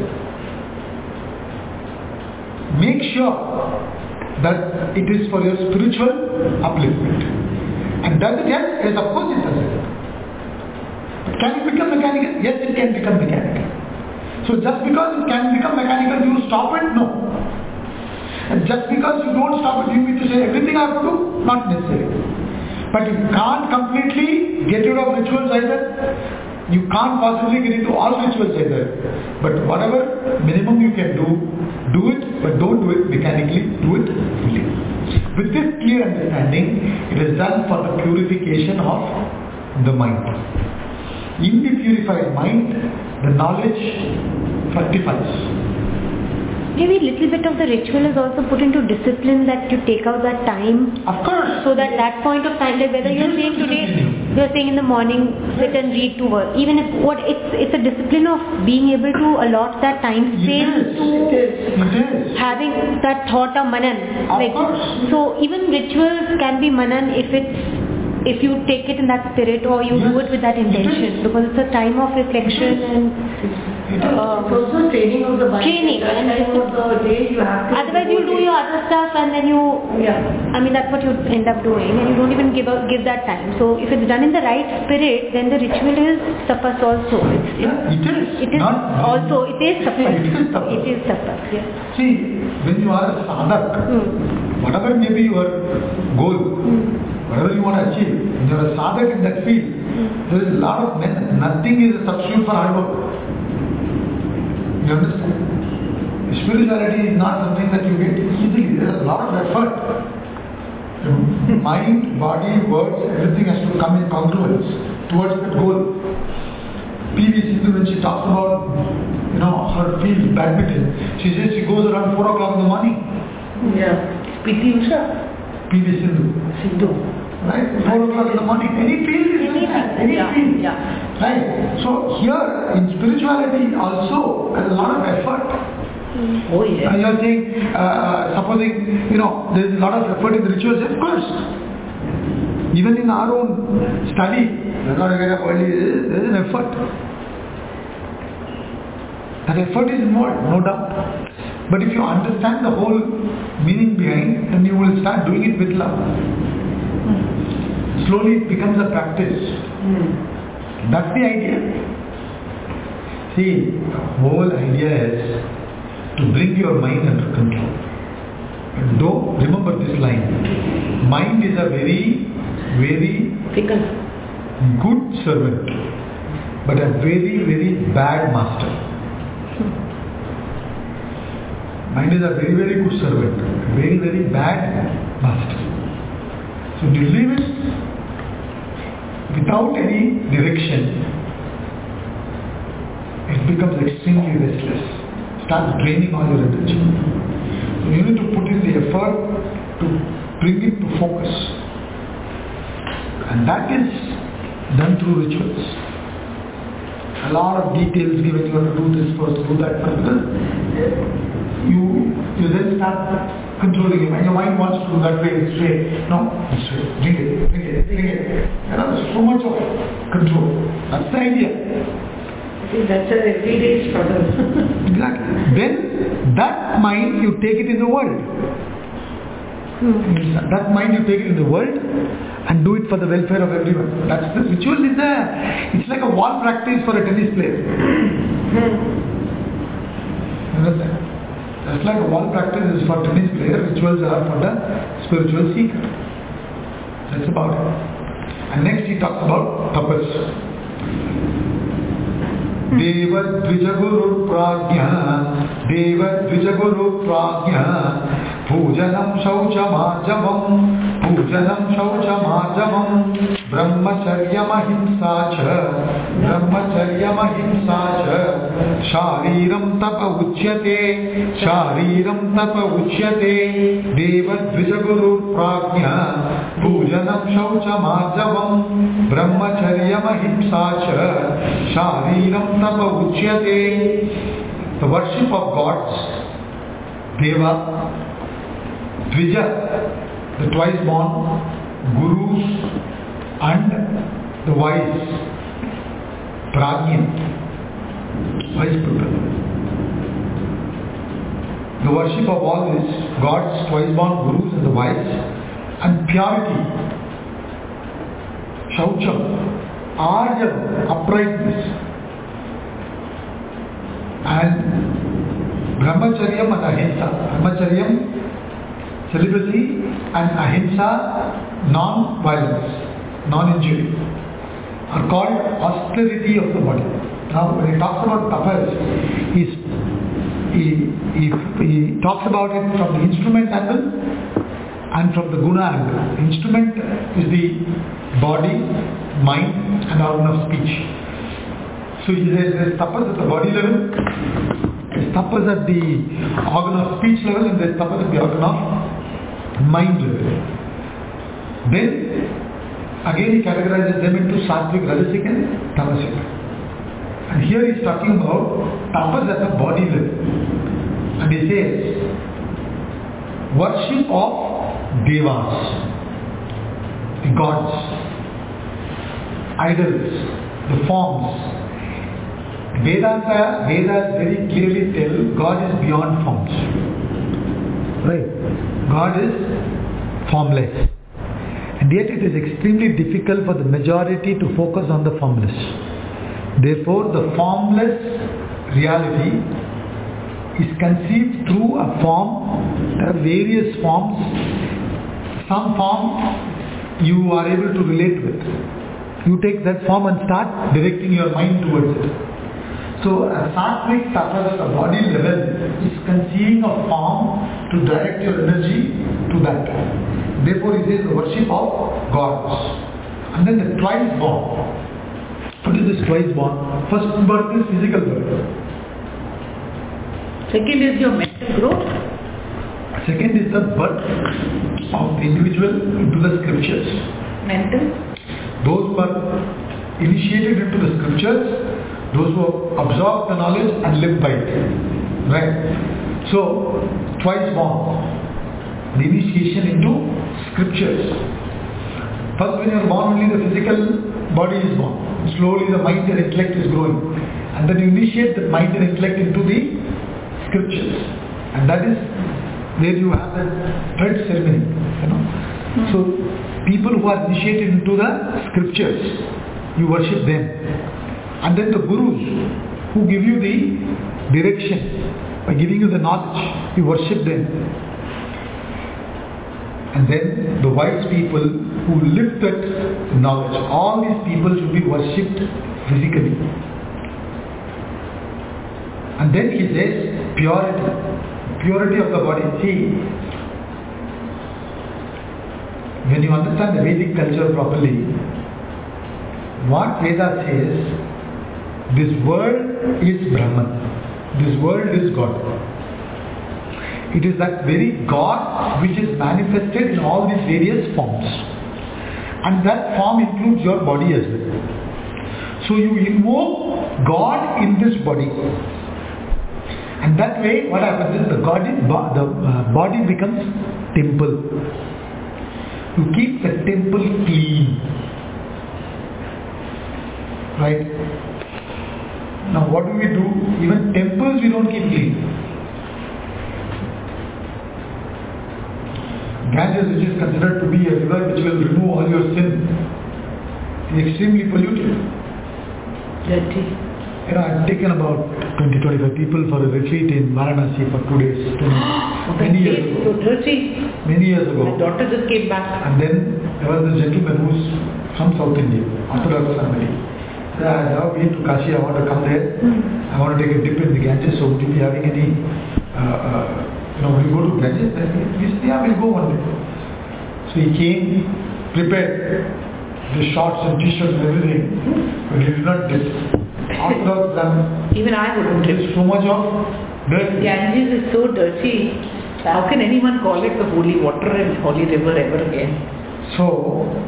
make sure that it is for your spiritual upliftment. And does it help? Yes, of course it does it. Can it become mechanical? Yes, it can become mechanical. So just because it can become mechanical, do you stop it? No. And just because you don't stop it, you need to say everything I have to do? Not necessary. But you can't completely get rid of rituals either. You can't possibly get into all rituals either. But whatever minimum you can do, do it, but don't do it mechanically, do it fully. With this clear understanding, it is done for the purification of the mind. In the purified mind, the knowledge fructifies. Maybe a little bit of the ritual is also put into discipline, that you take out that time. Of course. So that that point of time, like whether you're saying today, you're saying in the morning, sit and read to work. Even if what it's it's a discipline of being able to allot that time space It is. to It is. having that thought of manan. Of Like, course. so even rituals can be manan if it's if you take it in that spirit or you Yes. do it with that It intention, is. because it's a time of reflection and It is. uh, It's also training of the mind. Training, At and that time of the day you have to. otherwise you'll do your other stuff and then you Yeah. I mean that's what you end up doing, and you don't even give a, give that time. So if it's done in the right spirit, then the ritual is tapas also. It's, Yeah, it is. it is Not- also it is tapas. It is tapas. It is tapas. Yeah. See, when you are a sadhak, Hmm. whatever may be your goal, Hmm. whatever you want to achieve, when you are a sadhak in that field, there is a lot of men, nothing is a substitute for hard work. You understand? Spirituality is not something that you get easily. There is a lot of effort. Mind, body, words, everything has to come in congruence towards that goal. P V Sindhu, when she talks about, you know, her field, badminton, she says she goes around four o'clock in the morning. Yeah. P T Usha. P V Sindhu. Sidhu. Right? four o'clock in the morning. Any field is like that. Any Yeah, field. yeah. Right? So here, in spirituality also, there's a lot of effort. Oh yeah. And you are saying, uh, supposing, you know, there is a lot of effort in the rituals, of course. Even in our own study, we're not get up early, there is an effort. That effort is involved, no doubt. But if you understand the whole meaning behind, then you will start doing it with love. Slowly it becomes a practice. Hmm. That's the idea. See, the whole idea is to bring your mind under control. And don't remember this line. Mind is a very, very Fickle. good servant, but a very, very bad master. Mind is a very, very good servant, very, very bad master. So you leave it without any direction, it becomes extremely restless. Starts draining all your energy. So you need to put in the effort to bring it to focus. And that is done through rituals. A lot of details given, you have to do this first, do that first. You, you then start controlling your mind. Your mind wants to do that way, this way. No, this way. Bring it, bring it, bring it. You know, there's so much of control. That's the idea. See, that's an everyday struggle. Exactly. Then that mind you take it in the world. Hmm. That mind you take it in the world and do it for the welfare of everyone. That's the ritual is there. It's like a wall practice for a tennis player. Understand? Just like a wall practice is for tennis player, rituals are for the spiritual seeker. That's about it. And next he talks about tapas. Deva Dvijaguru Pragya Deva Dvijaguru Pragya Pujanam Shauchamajavam Pujanam Shauchamajavam Brahmacharyam Ahimsacha Brahmacharyam Ahimsacha Shariram Tapa Uchyate Shariram Tapa Uchyate Deva Dvijaguru Pragya Pujanam Shauchamajavam Brahmacharyam Ahimsacha Shariram Tapa Uchyate. The worship of gods, Deva, Dvija, the twice born, Gurus and the wise, Prajna, wise people. The worship of all this, gods, twice born, Gurus and the wise, and purity, Shaucham, Arjam, uprightness, and Brahmacharyam and Ahimsa. Brahmacharyam, celibacy, and Ahimsa, non-violence, non-injury. are called austerity of the body. Now when he talks about tapas, he's, he, he, he talks about it from the instrument angle and from the guna angle. The instrument is the body, mind and organ of speech. So he says there's tapas at the body level, there's tapas at the organ of speech level, and there's tapas at the organ of mind level. Then again he categorizes them into sattvic, rajasic and tamasic. And here he is talking about tapas at the body level. And he says worship of devas, the gods, idols, the forms. Vedanta, Vedas very clearly tell God is beyond forms. Right? God is formless. And yet it is extremely difficult for the majority to focus on the formless. Therefore, the formless reality is conceived through a form. There are various forms. Some form you are able to relate with. You take that form and start directing your mind towards it. So a sattvic tapas at the body level is conceiving a form to direct your energy to that. Therefore it is the worship of gods. And then the twice born. What is this twice born? First birth is physical birth. Second is your mental growth. Second is the birth of the individual into the scriptures. Mental. Those who are initiated into the scriptures, those who have absorbed the knowledge and live by it. Right? So, twice born. The initiation into scriptures. First when you are born, only the physical body is born. Slowly the mind and intellect is growing. And then you initiate the mind and intellect into the scriptures. And that is where you have the thread ceremony. You know? Mm-hmm. So, people who are initiated into the scriptures, you worship them. And then the gurus who give you the direction by giving you the knowledge, you worship them. And then the wise people who live that knowledge, all these people should be worshipped physically. And then he says purity, purity of the body. See, when you understand the Vedic culture properly, what Veda says, this world is Brahman. This world is God. It is that very God which is manifested in all these various forms. And that form includes your body as well. So you invoke God in this body. And that way what happens is the, body, the uh, body becomes temple. You keep the temple clean. Right? Now what do we do? Even temples we don't keep clean. Ganges, which is considered to be a river which will remove all your sin, is extremely polluted. Dirty. You know, I've taken about twenty to twenty-five people for a retreat in Varanasi for two days. Two many years ago. So dirty. Many years ago. My daughter just came back. And then there was this gentleman who's from South India, Orthodox family. I have been to Kashi, I want to come there. Mm. I want to take a dip in the Ganges, so would you be having any, uh, uh, you know, will you go to Ganges? He said, yeah, we'll go one day. So he came, prepared the shorts and t-shirts and everything, but he did not dip. Orthodox and even I wouldn't dip. There's so much of dirt. Ganges is so dirty. How can anyone call it the holy water and holy river ever again? So,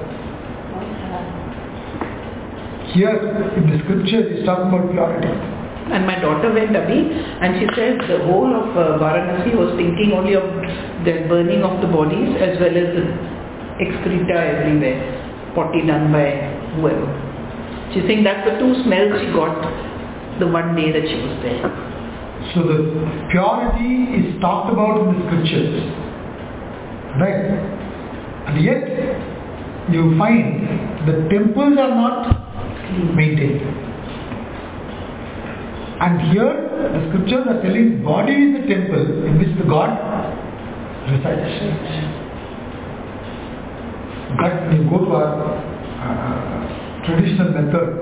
here in the scripture is talking about purity. And my daughter went, Abhi, and she said the whole of uh, Varanasi was thinking only of the burning of the bodies as well as the excreta everywhere, potty done by whoever. She's saying that's the two smells she got the one day that she was there. So the purity is talked about in the scriptures. Right? And yet, you find the temples are not maintained. And here the scriptures are telling body is the temple in which the God resides. But when you go to our uh, traditional methods.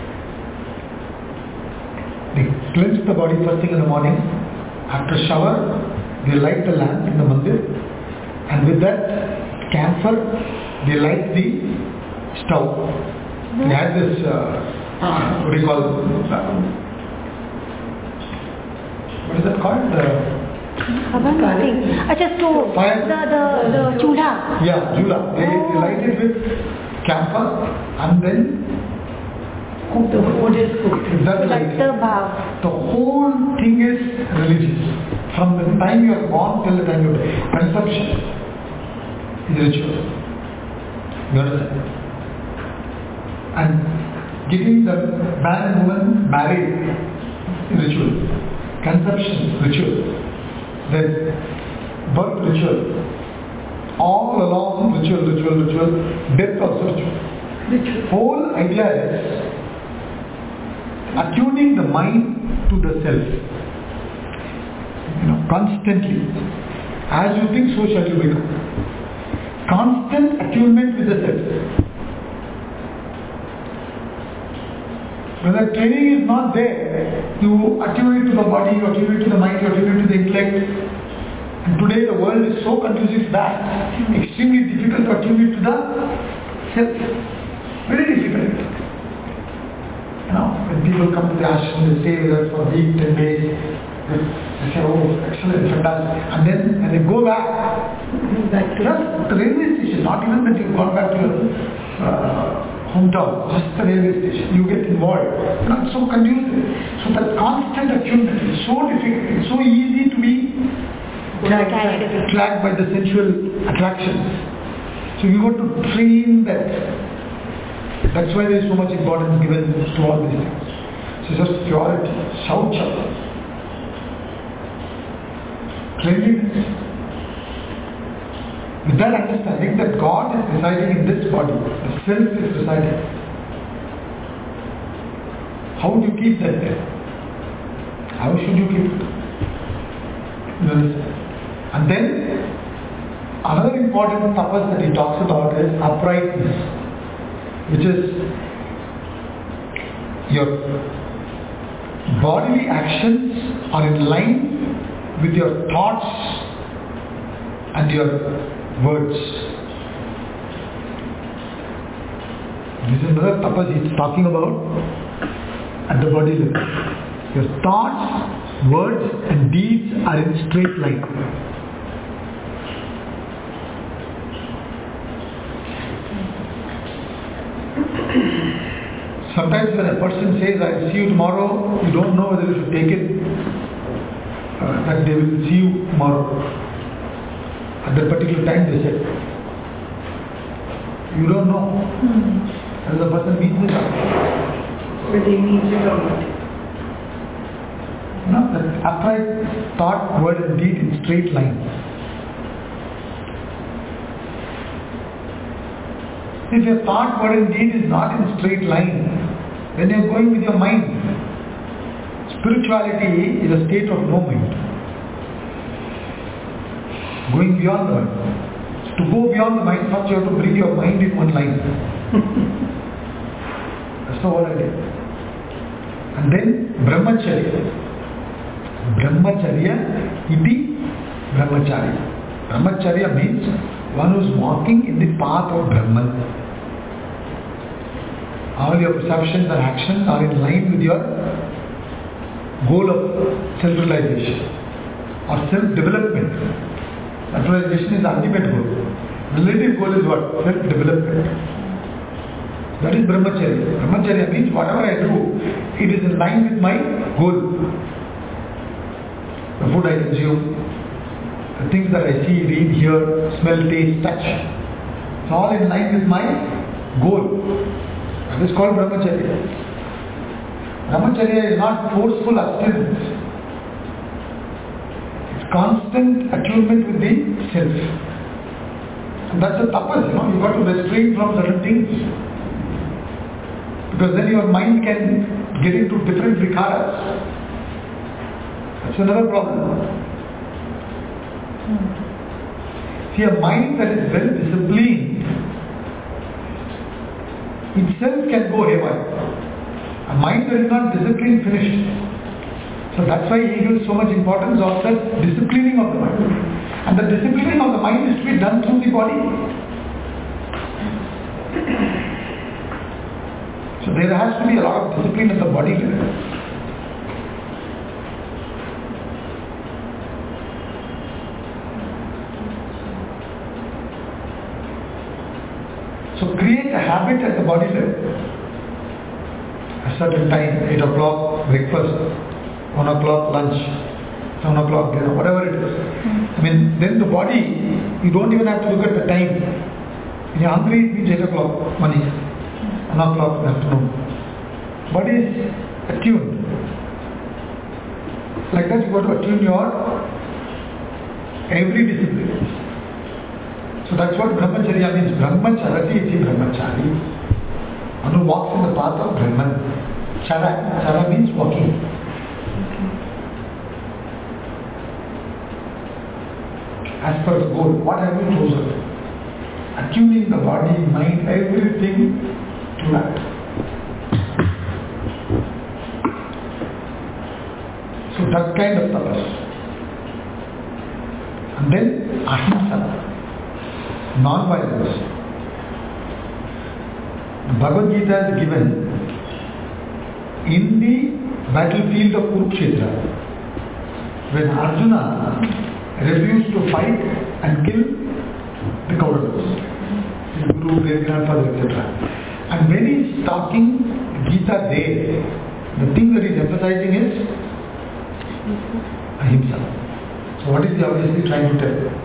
They cleanse the body first thing in the morning. After shower, they light the lamp in the mandir, and with that camphor, they light the stove. They had this, uh, what do you call it? Uh, what is that called? Uh, Achha, so Fire. the the the chulha. Yeah, jula. They, they light it with camphor and then cook the food is cooked. That's That's the bhav. The whole thing is religious. From the time you are born till the time you die. Consumption is ritual. You understand? And getting the man and woman married is ritual. Consumption is ritual. Then birth ritual. All along ritual, ritual, ritual. Death also ritual. Ritual. Whole idea is attuning the mind to the self. You know, constantly. As you think, so shall you become. Constant attunement with the self. When the training is not there, you attune it to the body, you attune it to the mind, you attune it to the intellect. And today the world is so confusing that extremely difficult to attune it to the self. Very difficult. You know, when people come to the ashram, they stay with us for a week, ten days, they, they say, oh, excellent, fantastic. And then when they go back, back to just the railway station, not even that you've gone back to your uh, hometown, just the railway station, you get involved. You know, it's so confusing. So that constant attunement is so difficult, it's so easy to be attracted by the sensual attractions. So you got to train that. That's why there is so much importance given to all these things. So just purity, shaucha, cleanliness. With that understanding that God is residing in this body, the self is residing. How do you keep that there? How should you keep it? You understand? And then another important tapas that he talks about is uprightness, which is your bodily actions are in line with your thoughts and your words. This is another tapas he's talking about at the body level. Your thoughts, words and deeds are in straight line. Sometimes when a person says, I'll see you tomorrow, you don't know whether you should take it, uh, that they will see you tomorrow. At that particular time they said. You don't know. Mm-hmm. Whether the person means it or not. Whether he means it or not. No, that upright thought, word and deed in straight line. If your thought, word and deed is not in straight line, then you are going with your mind. Spirituality is a state of no mind. Going beyond the mind. To go beyond the mind, first you have to bring your mind in one line. That's the whole idea. And then brahmacharya. Brahmacharya iti brahmacharya. Brahmacharya means one who is walking in the path of Brahman. All your perceptions and actions are in line with your goal of self-realization or self-development. Self-realization is the ultimate goal. Relative goal is what? Self-development. That is brahmacharya. Brahmacharya means whatever I do, it is in line with my goal. The food I consume, the things that I see, read, hear, smell, taste, touch. It's all in line with my goal. That is called brahmacharya. Brahmacharya is not forceful abstinence. It's constant attunement with the self. And that's a tapas, you know, you got to restrain from certain things. Because then your mind can get into different vikaras. That's another problem. See, a mind that is well disciplined itself can go haywire. A mind that is not disciplined, finished. So that's why he gives so much importance of the disciplining of the mind. And the disciplining of the mind is to be done through the body. So there has to be a lot of discipline at the body level. So create a habit at the body level. A certain time, eight o'clock breakfast, one o'clock lunch, seven o'clock dinner, whatever it is. Mm. I mean, then the body, you don't even have to look at the time. When you're hungry, it means eight o'clock morning, one o'clock in the afternoon. Body is attuned. Like that, you got to attune your every discipline. So that's what Brahmacharya means. Brahmacharati iti Brahmachari. One who walks in the path of Brahman. Chara. Chara means walking. As per the goal, what have you chosen? Attuning the body, mind, everything to that. So that kind of tapas. And then ahimsa. Non-violence. The Bhagavad Gita is given in the battlefield of Kurukshetra, when Arjuna refused to fight and kill the Kauravas, his guru, great grandfather, et cetera. And when he is talking Gita there, the thing that he is emphasizing is ahimsa. So what is he obviously trying to tell?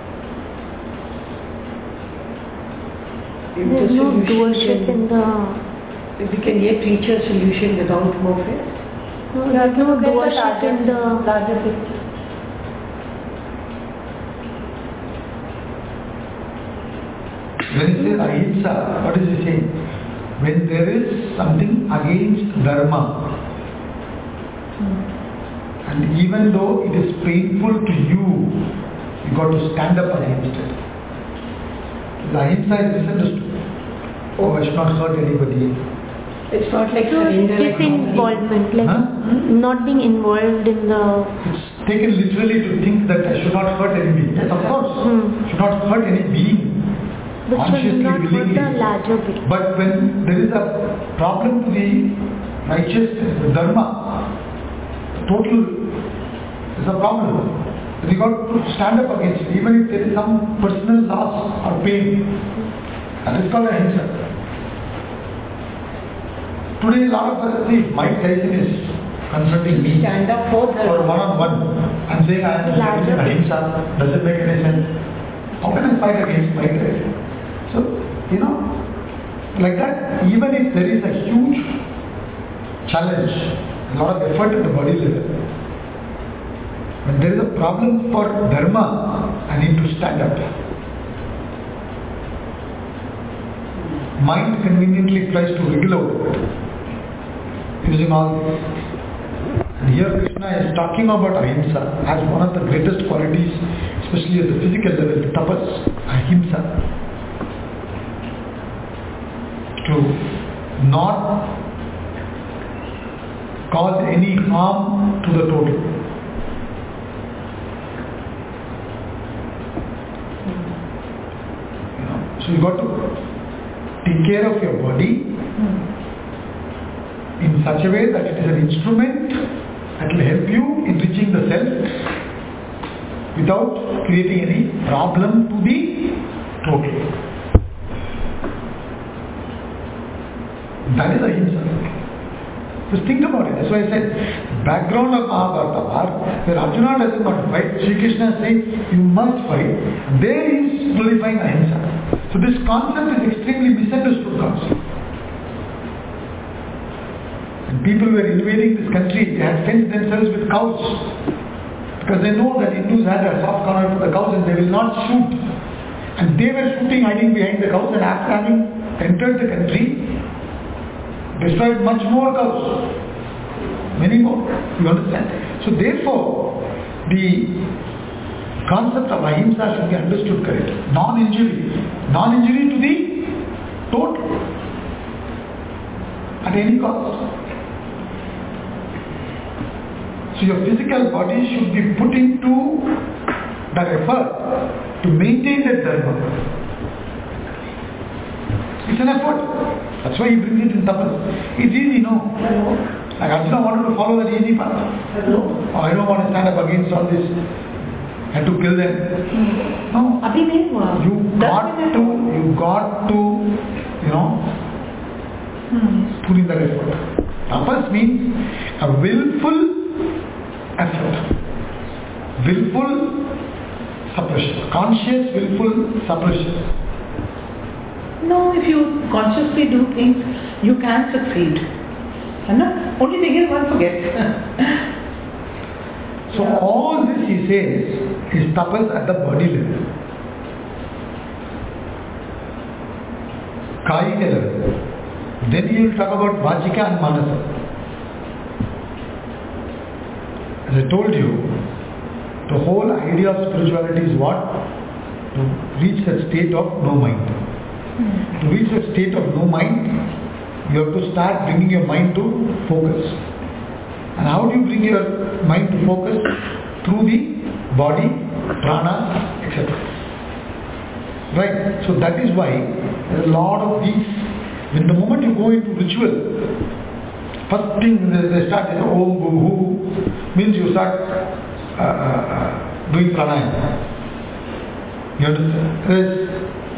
There's no doership in the... We can yet reach a solution without more faith. No, there's no doership in the larger picture. When he says ahimsa, what is he saying? When there is something against dharma, hmm. and even though it is painful to you, you got to stand up against it. The ahimsa is misunderstood. Oh, I should not hurt anybody. It's not like so disinvolvement, like huh? not being involved in the... It's taken literally to think that I should not hurt any being. Yes, of course. Hmm. Should not hurt any being. But should not hurt the larger being. But when there is a problem to the righteousness, the dharma, the total is a problem. Then you got to stand up against it, even if there is some personal loss or pain. And it's called ahimsa. Today a lot of us, see, Mike Tyson is confronting me stand up for for one-on-one. I'm saying I am against ahimsa. Does it make any sense? How can I fight against Mike Tyson? So, you know, like that, even if there is a huge challenge, a lot of effort at the body level, when there is a problem for dharma, I need to stand up. Mind conveniently tries to wriggle out of it, using all this. And here Krishna is talking about ahimsa as one of the greatest qualities, especially at the physical level, the tapas, ahimsa. To not cause any harm to the total. You know, so you got to take care of your body in such a way that it is an instrument that will help you in reaching the self without creating any problem to the total. That is ahimsa. Just think about it. That's why I said, background of Mahabharata war, where Arjuna doesn't want to fight, Sri Krishna is saying, you must fight. There he is glorifying ahimsa. So this concept is extremely misunderstood concept. When people were invading this country, they had fenced themselves with cows. Because they know that Hindus had a soft corner for the cows and they will not shoot. And they were shooting, hiding behind the cows, and after having entered the country, destroyed much more cows. Many more. You understand? So therefore, the concept of ahimsa should be understood correctly. Non-injury. Non-injury to the total. at any cost. So your physical body should be put into that effort to maintain that dharma. It's an effort. That's why he brings it in tapas. It's easy, no? Like Arjuna wanted to follow that easy path. Oh, I don't want to stand up against all this and to kill them. No. You got to, you got to, you know, put in that effort. Tapas means a willful effort. Willful suppression. Conscious willful suppression. No, if you consciously do things, you can succeed. No? Only thing is one forgets. So yeah. All this he says is tapas at the body level. Kayika level. Then he will talk about vachika and manasa. As I told you, the whole idea of spirituality is what? To reach that state of no mind. Mm. To reach that state of no mind, you have to start bringing your mind to focus. And how do you bring your mind to focus? Through the body, prana, et cetera. Right? So that is why there are a lot of these. When the moment you go into ritual, first thing they start is Om Bhu, means you start uh, uh, doing pranayama. You understand? There is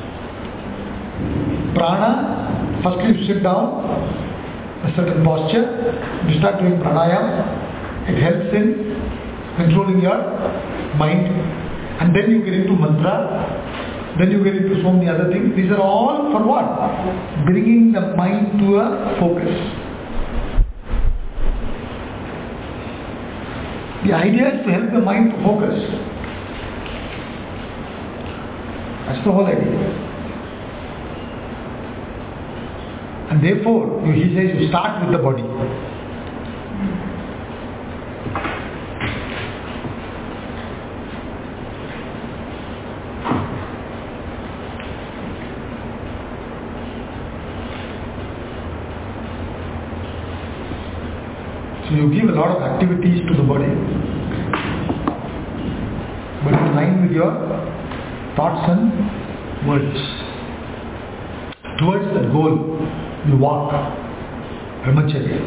prana, firstly you sit down, a certain posture, you start doing pranayama, it helps in controlling your mind, and then you get into mantra, then you get into so many other things. These are all for what? Bringing the mind to a focus. The idea is to help the mind to focus. That's the whole idea. And therefore, he says you start with the body. So you give a lot of activities to the body, but in line with your thoughts and words. Towards that goal, you walk, brahmacharya.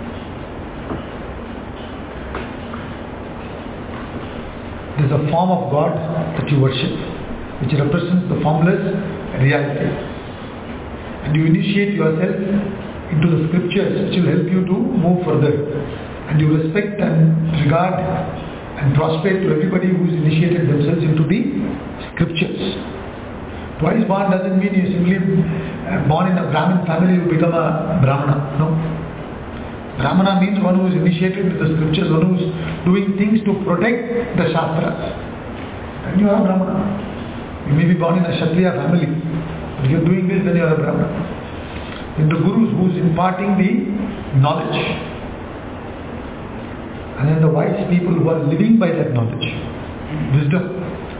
There is a form of God that you worship, which represents the formless reality. And you initiate yourself into the scriptures, which will help you to move further. And you respect and regard and prostrate to everybody who has initiated themselves into the scriptures. Twice born doesn't mean you simply uh, born in a Brahmin family, you become a Brahmana. No. Brahmana means one who is initiated into the scriptures, one who is doing things to protect the Shastras. And you are a Brahmana. You may be born in a Kshatriya family, but if you are doing this, then you are a Brahmana. In the Gurus who is imparting the knowledge. And then the wise people who are living by that knowledge. Wisdom.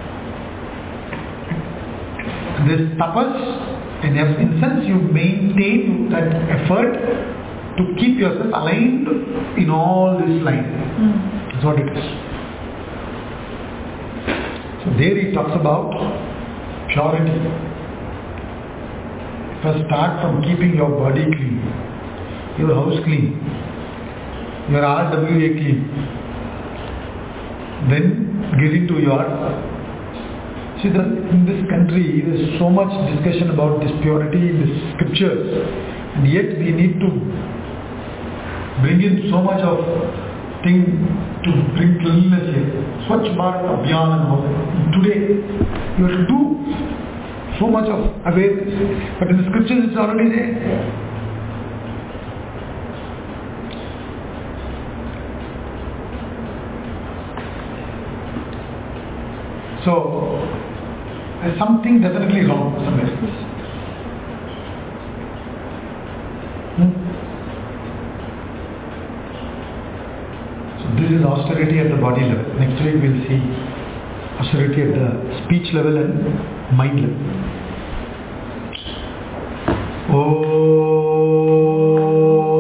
This tapas, in essence, you maintain that effort to keep yourself aligned in all this line. Mm. That's what it is. So there he talks about purity. First start from keeping your body clean, your house clean, your R W A clean. Then get into your... See, the, in this country, there is so much discussion about this purity in the scriptures, and yet we need to bring in so much of thing to bring cleanliness here. Swachh Bharat Abhiyan and all that. Today, you have to do so much of awareness, but in the scriptures it's already there. So, there's something definitely wrong somewhere. Hmm? So this is austerity at the body level. Next week we'll see austerity at the speech level and mind level. Oh.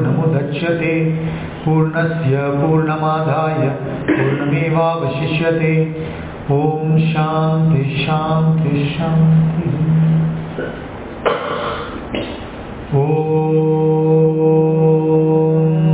पूर्णमुदच्यते पूर्णस्य पूर्णमादाय पूर्णमेवावशिष्यते ओम शांति शांति शांति ओम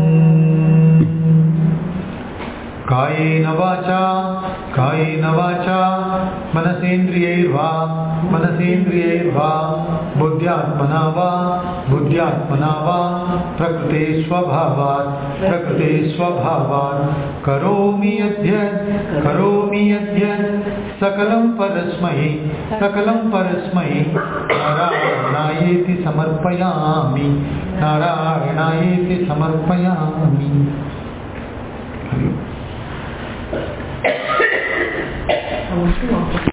कायेन वाचा कायेन वाचा मनसेन्द्रियैर्वा मनसेन्द्रियैर्वा बुद्ध्यात्मना वा बुद्ध्यात्मना वा प्रकृते स्वभावात् प्रकृते स्वभावात् करोमि यद्यत् करोमि यद्यत् सकलं परस्मै सकलं परस्मै नारायणायेति समर्पयामि नारायणायेति समर्पयामि। I want to